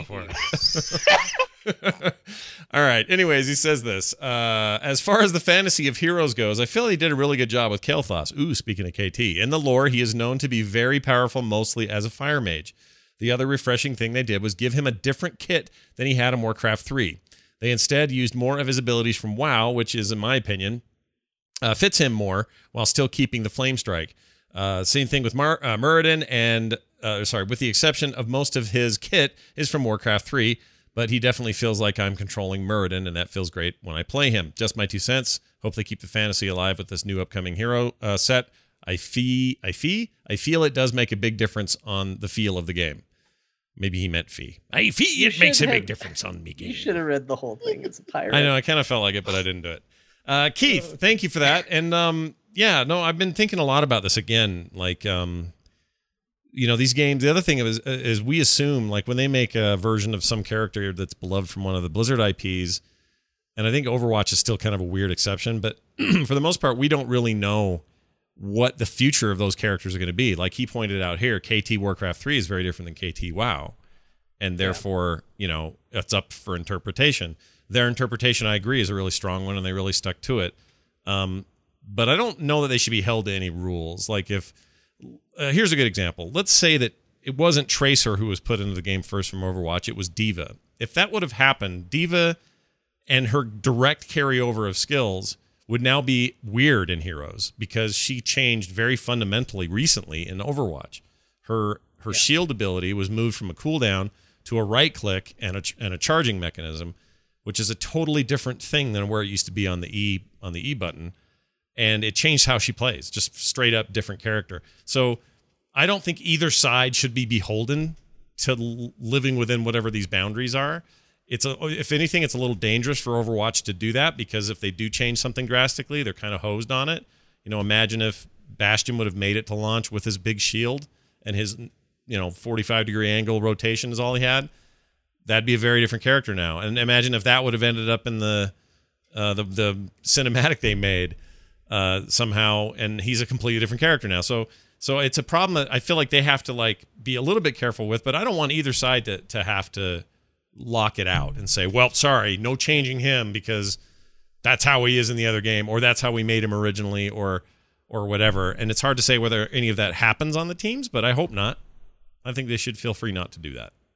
before. All right. Anyways, he says this. Uh, as far as the fantasy of heroes goes, I feel he did a really good job with Kael'thas. Ooh, speaking of K T. In the lore, he is known to be very powerful, mostly as a fire mage. The other refreshing thing they did was give him a different kit than he had in Warcraft three. They instead used more of his abilities from WoW, which is, in my opinion, uh, fits him more while still keeping the Flame Strike. Uh, same thing with Mar- uh, Muradin, and uh, sorry, with the exception of most of his kit is from Warcraft three, but he definitely feels like I'm controlling Muradin, and that feels great when I play him. Just my two cents. Hope they keep the fantasy alive with this new upcoming hero uh, set. I fee, I fee, I feel it does make a big difference on the feel of the game. Maybe he meant fee. I fee, You it makes a should big have- difference on me game. You should have read the whole thing as a pirate. I know, I kind of felt like it, but I didn't do it. Uh, Keith, thank you for that. And um, yeah, no, I've been thinking a lot about this again. Like, um, you know, these games. The other thing is, is we assume, like, when they make a version of some character that's beloved from one of the Blizzard I Ps, and I think Overwatch is still kind of a weird exception, but for the most part, we don't really know what the future of those characters are going to be. Like he pointed out here, K T Warcraft three is very different than K T WoW. And therefore, you know, it's up for interpretation. Their interpretation, I agree, is a really strong one, and they really stuck to it. Um, but I don't know that they should be held to any rules. Like if, uh, here's a good example. Let's say that it wasn't Tracer who was put into the game first from Overwatch. It was D.Va. If that would have happened, D.Va and her direct carryover of skills would now be weird in Heroes because she changed very fundamentally recently in Overwatch. Her her yeah. shield ability was moved from a cooldown to a right click and a and a charging mechanism, which is a totally different thing than where it used to be on the E on the E button, and it changed how she plays, just straight up different character. So I don't think either side should be beholden to l- living within whatever these boundaries are. It's a, if anything, it's a little dangerous for Overwatch to do that because if they do change something drastically, they're kind of hosed on it. You know, imagine if Bastion would have made it to launch with his big shield and his, you know, forty-five degree angle rotation is all he had. That'd be a very different character now. And imagine if that would have ended up in the uh, the the cinematic they made uh, somehow, and he's a completely different character now. So so it's a problem that I feel like they have to like be a little bit careful with. But I don't want either side to to have to lock it out and say, well, sorry, no changing him because that's how he is in the other game, or that's how we made him originally, or or whatever. And it's hard to say whether any of that happens on the teams, but I hope not. I think they should feel free not to do that.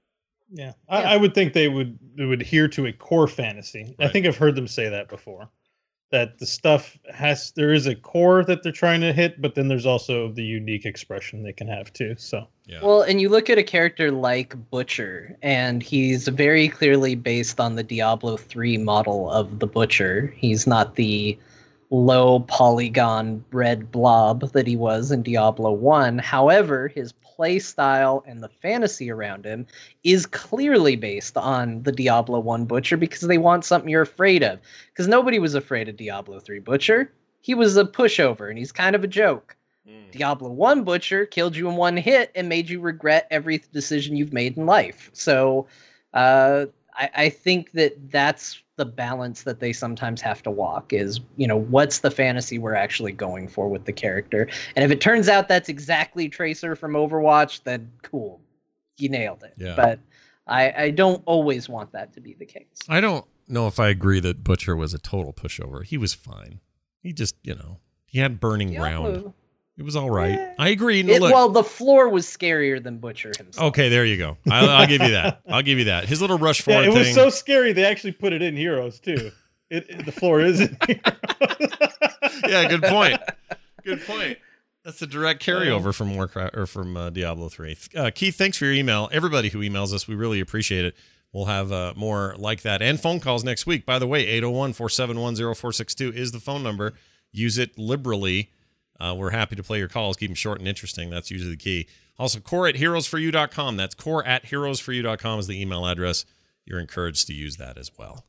Yeah, I, I would think they would they would adhere to a core fantasy. Right. I think I've heard them say that before. That the stuff has there is a core that they're trying to hit, but then there's also the unique expression they can have too. So Yeah. Well, and you look at a character like Butcher, and he's very clearly based on the Diablo three model of the Butcher. He's not the low polygon red blob that he was in Diablo one. However, his play style and the fantasy around him is clearly based on the Diablo one Butcher because they want something you're afraid of. Because nobody was afraid of Diablo three Butcher. He was a pushover, and he's kind of a joke. Mm. Diablo one Butcher killed you in one hit and made you regret every decision you've made in life. So uh, I, I think that that's the balance that they sometimes have to walk is, you know, what's the fantasy we're actually going for with the character? And if it turns out that's exactly Tracer from Overwatch, then cool, you nailed it. Yeah. But I, I don't always want that to be the case. I don't know if I agree that Butcher was a total pushover. He was fine. He just, you know, he had burning Diablo. ground. It was all right. I agree. No, It, look. well, the floor was scarier than Butcher himself. Okay, there you go. I'll, I'll give you that. I'll give you that. His little rush forward yeah, it was thing. so scary they actually put it in Heroes too. It, it the floor is in Heroes. Yeah, good point. Good point. That's a direct carryover from Warcraft or from uh, Diablo three. Uh, Keith, thanks for your email. Everybody who emails us, we really appreciate it. We'll have uh, more like that and phone calls next week. By the way, eight oh one, four seven one, oh four six two is the phone number. Use it liberally. Uh, we're happy to play your calls. Keep them short and interesting. That's usually the key. Also, core at heroes for you dot com. That's core at heroes for you dot com is the email address. You're encouraged to use that as well.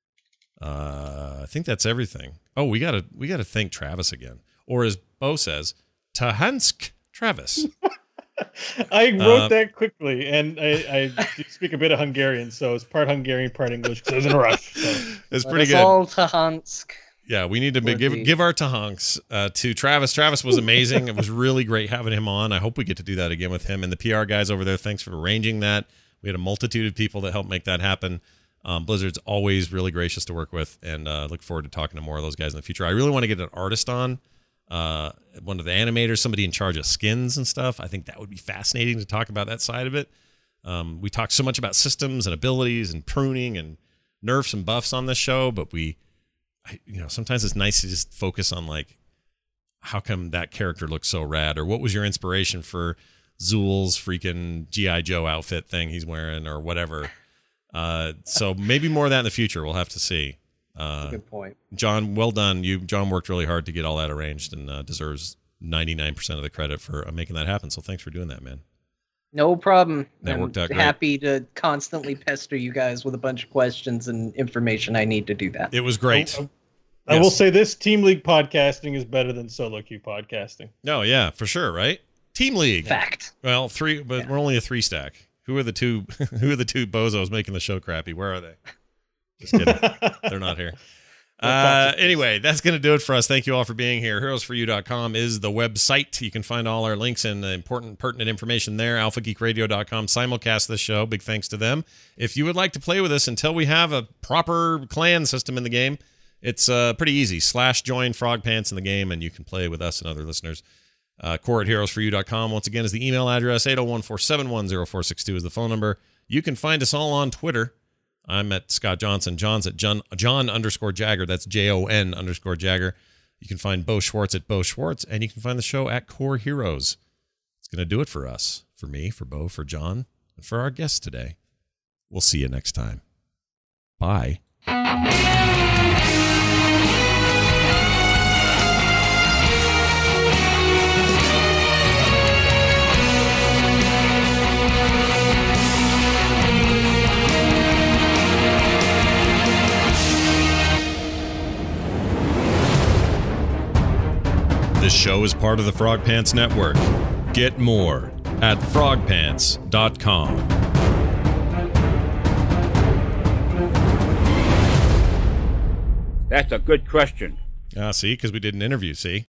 Uh, I think that's everything. Oh, we gotta we gotta thank Travis again, or as Bo says, Tahansk Travis. I wrote Uh, that quickly, and I, I do speak a bit of Hungarian, so it's part Hungarian, part English because I was in a rush. So. It's Let pretty us good. all to Hansk. Yeah, we need to be, Would give be. give our tahonks uh, to Travis. Travis was amazing. It was really great having him on. I hope we get to do that again with him and the P R guys over there. Thanks for arranging that. We had a multitude of people that helped make that happen. Um, Blizzard's always really gracious to work with, and uh, look forward to talking to more of those guys in the future. I really want to get an artist on, uh, one of the animators, somebody in charge of skins and stuff. I think that would be fascinating to talk about that side of it. Um, we talked so much about systems and abilities and pruning and nerfs and buffs on this show, but we. I, you know, sometimes it's nice to just focus on like, how come that character looks so rad, or what was your inspiration for Zool's freaking G I Joe outfit thing he's wearing, or whatever. Uh, so maybe more of that in the future. We'll have to see. Uh, Good point. John, well done. You, John, worked really hard to get all that arranged, and uh, deserves ninety-nine percent of the credit for uh, making that happen. So thanks for doing that, man. No problem. That I'm worked out great. happy to constantly pester you guys with a bunch of questions and information I need to do that. It was great. I, I Yes. will say this: Team League podcasting is better than solo queue podcasting. No, yeah, for sure, right? Team League. Fact. Well, three, but Yeah. we're only a three stack. Who are the two? Who are the two bozos making the show crappy? Where are they? Just kidding. They're not here. Uh, anyway, that's going to do it for us. Thank you all for being here. heroes for you dot com is the website. You can find all our links and uh, important, pertinent information there. alpha geek radio dot com simulcast this show. Big thanks to them. If you would like to play with us until we have a proper clan system in the game, it's uh, pretty easy. Slash join Frog Pants in the game, and you can play with us and other listeners. Uh, core at heroes for you dot com, once again, is the email address. eight oh one, four seven one, oh four six two is the phone number. You can find us all on Twitter. I'm at Scott Johnson. John's at John, John underscore Jagger. That's J O N underscore Jagger. You can find Bo Schwartz at Bo Schwartz, and you can find the show at Core Heroes. It's going to do it for us, for me, for Bo, for John, and for our guests today. We'll see you next time. Bye. This show is part of the Frog Pants Network. Get more at frog pants dot com. That's a good question. Ah, see, because we did an interview, see?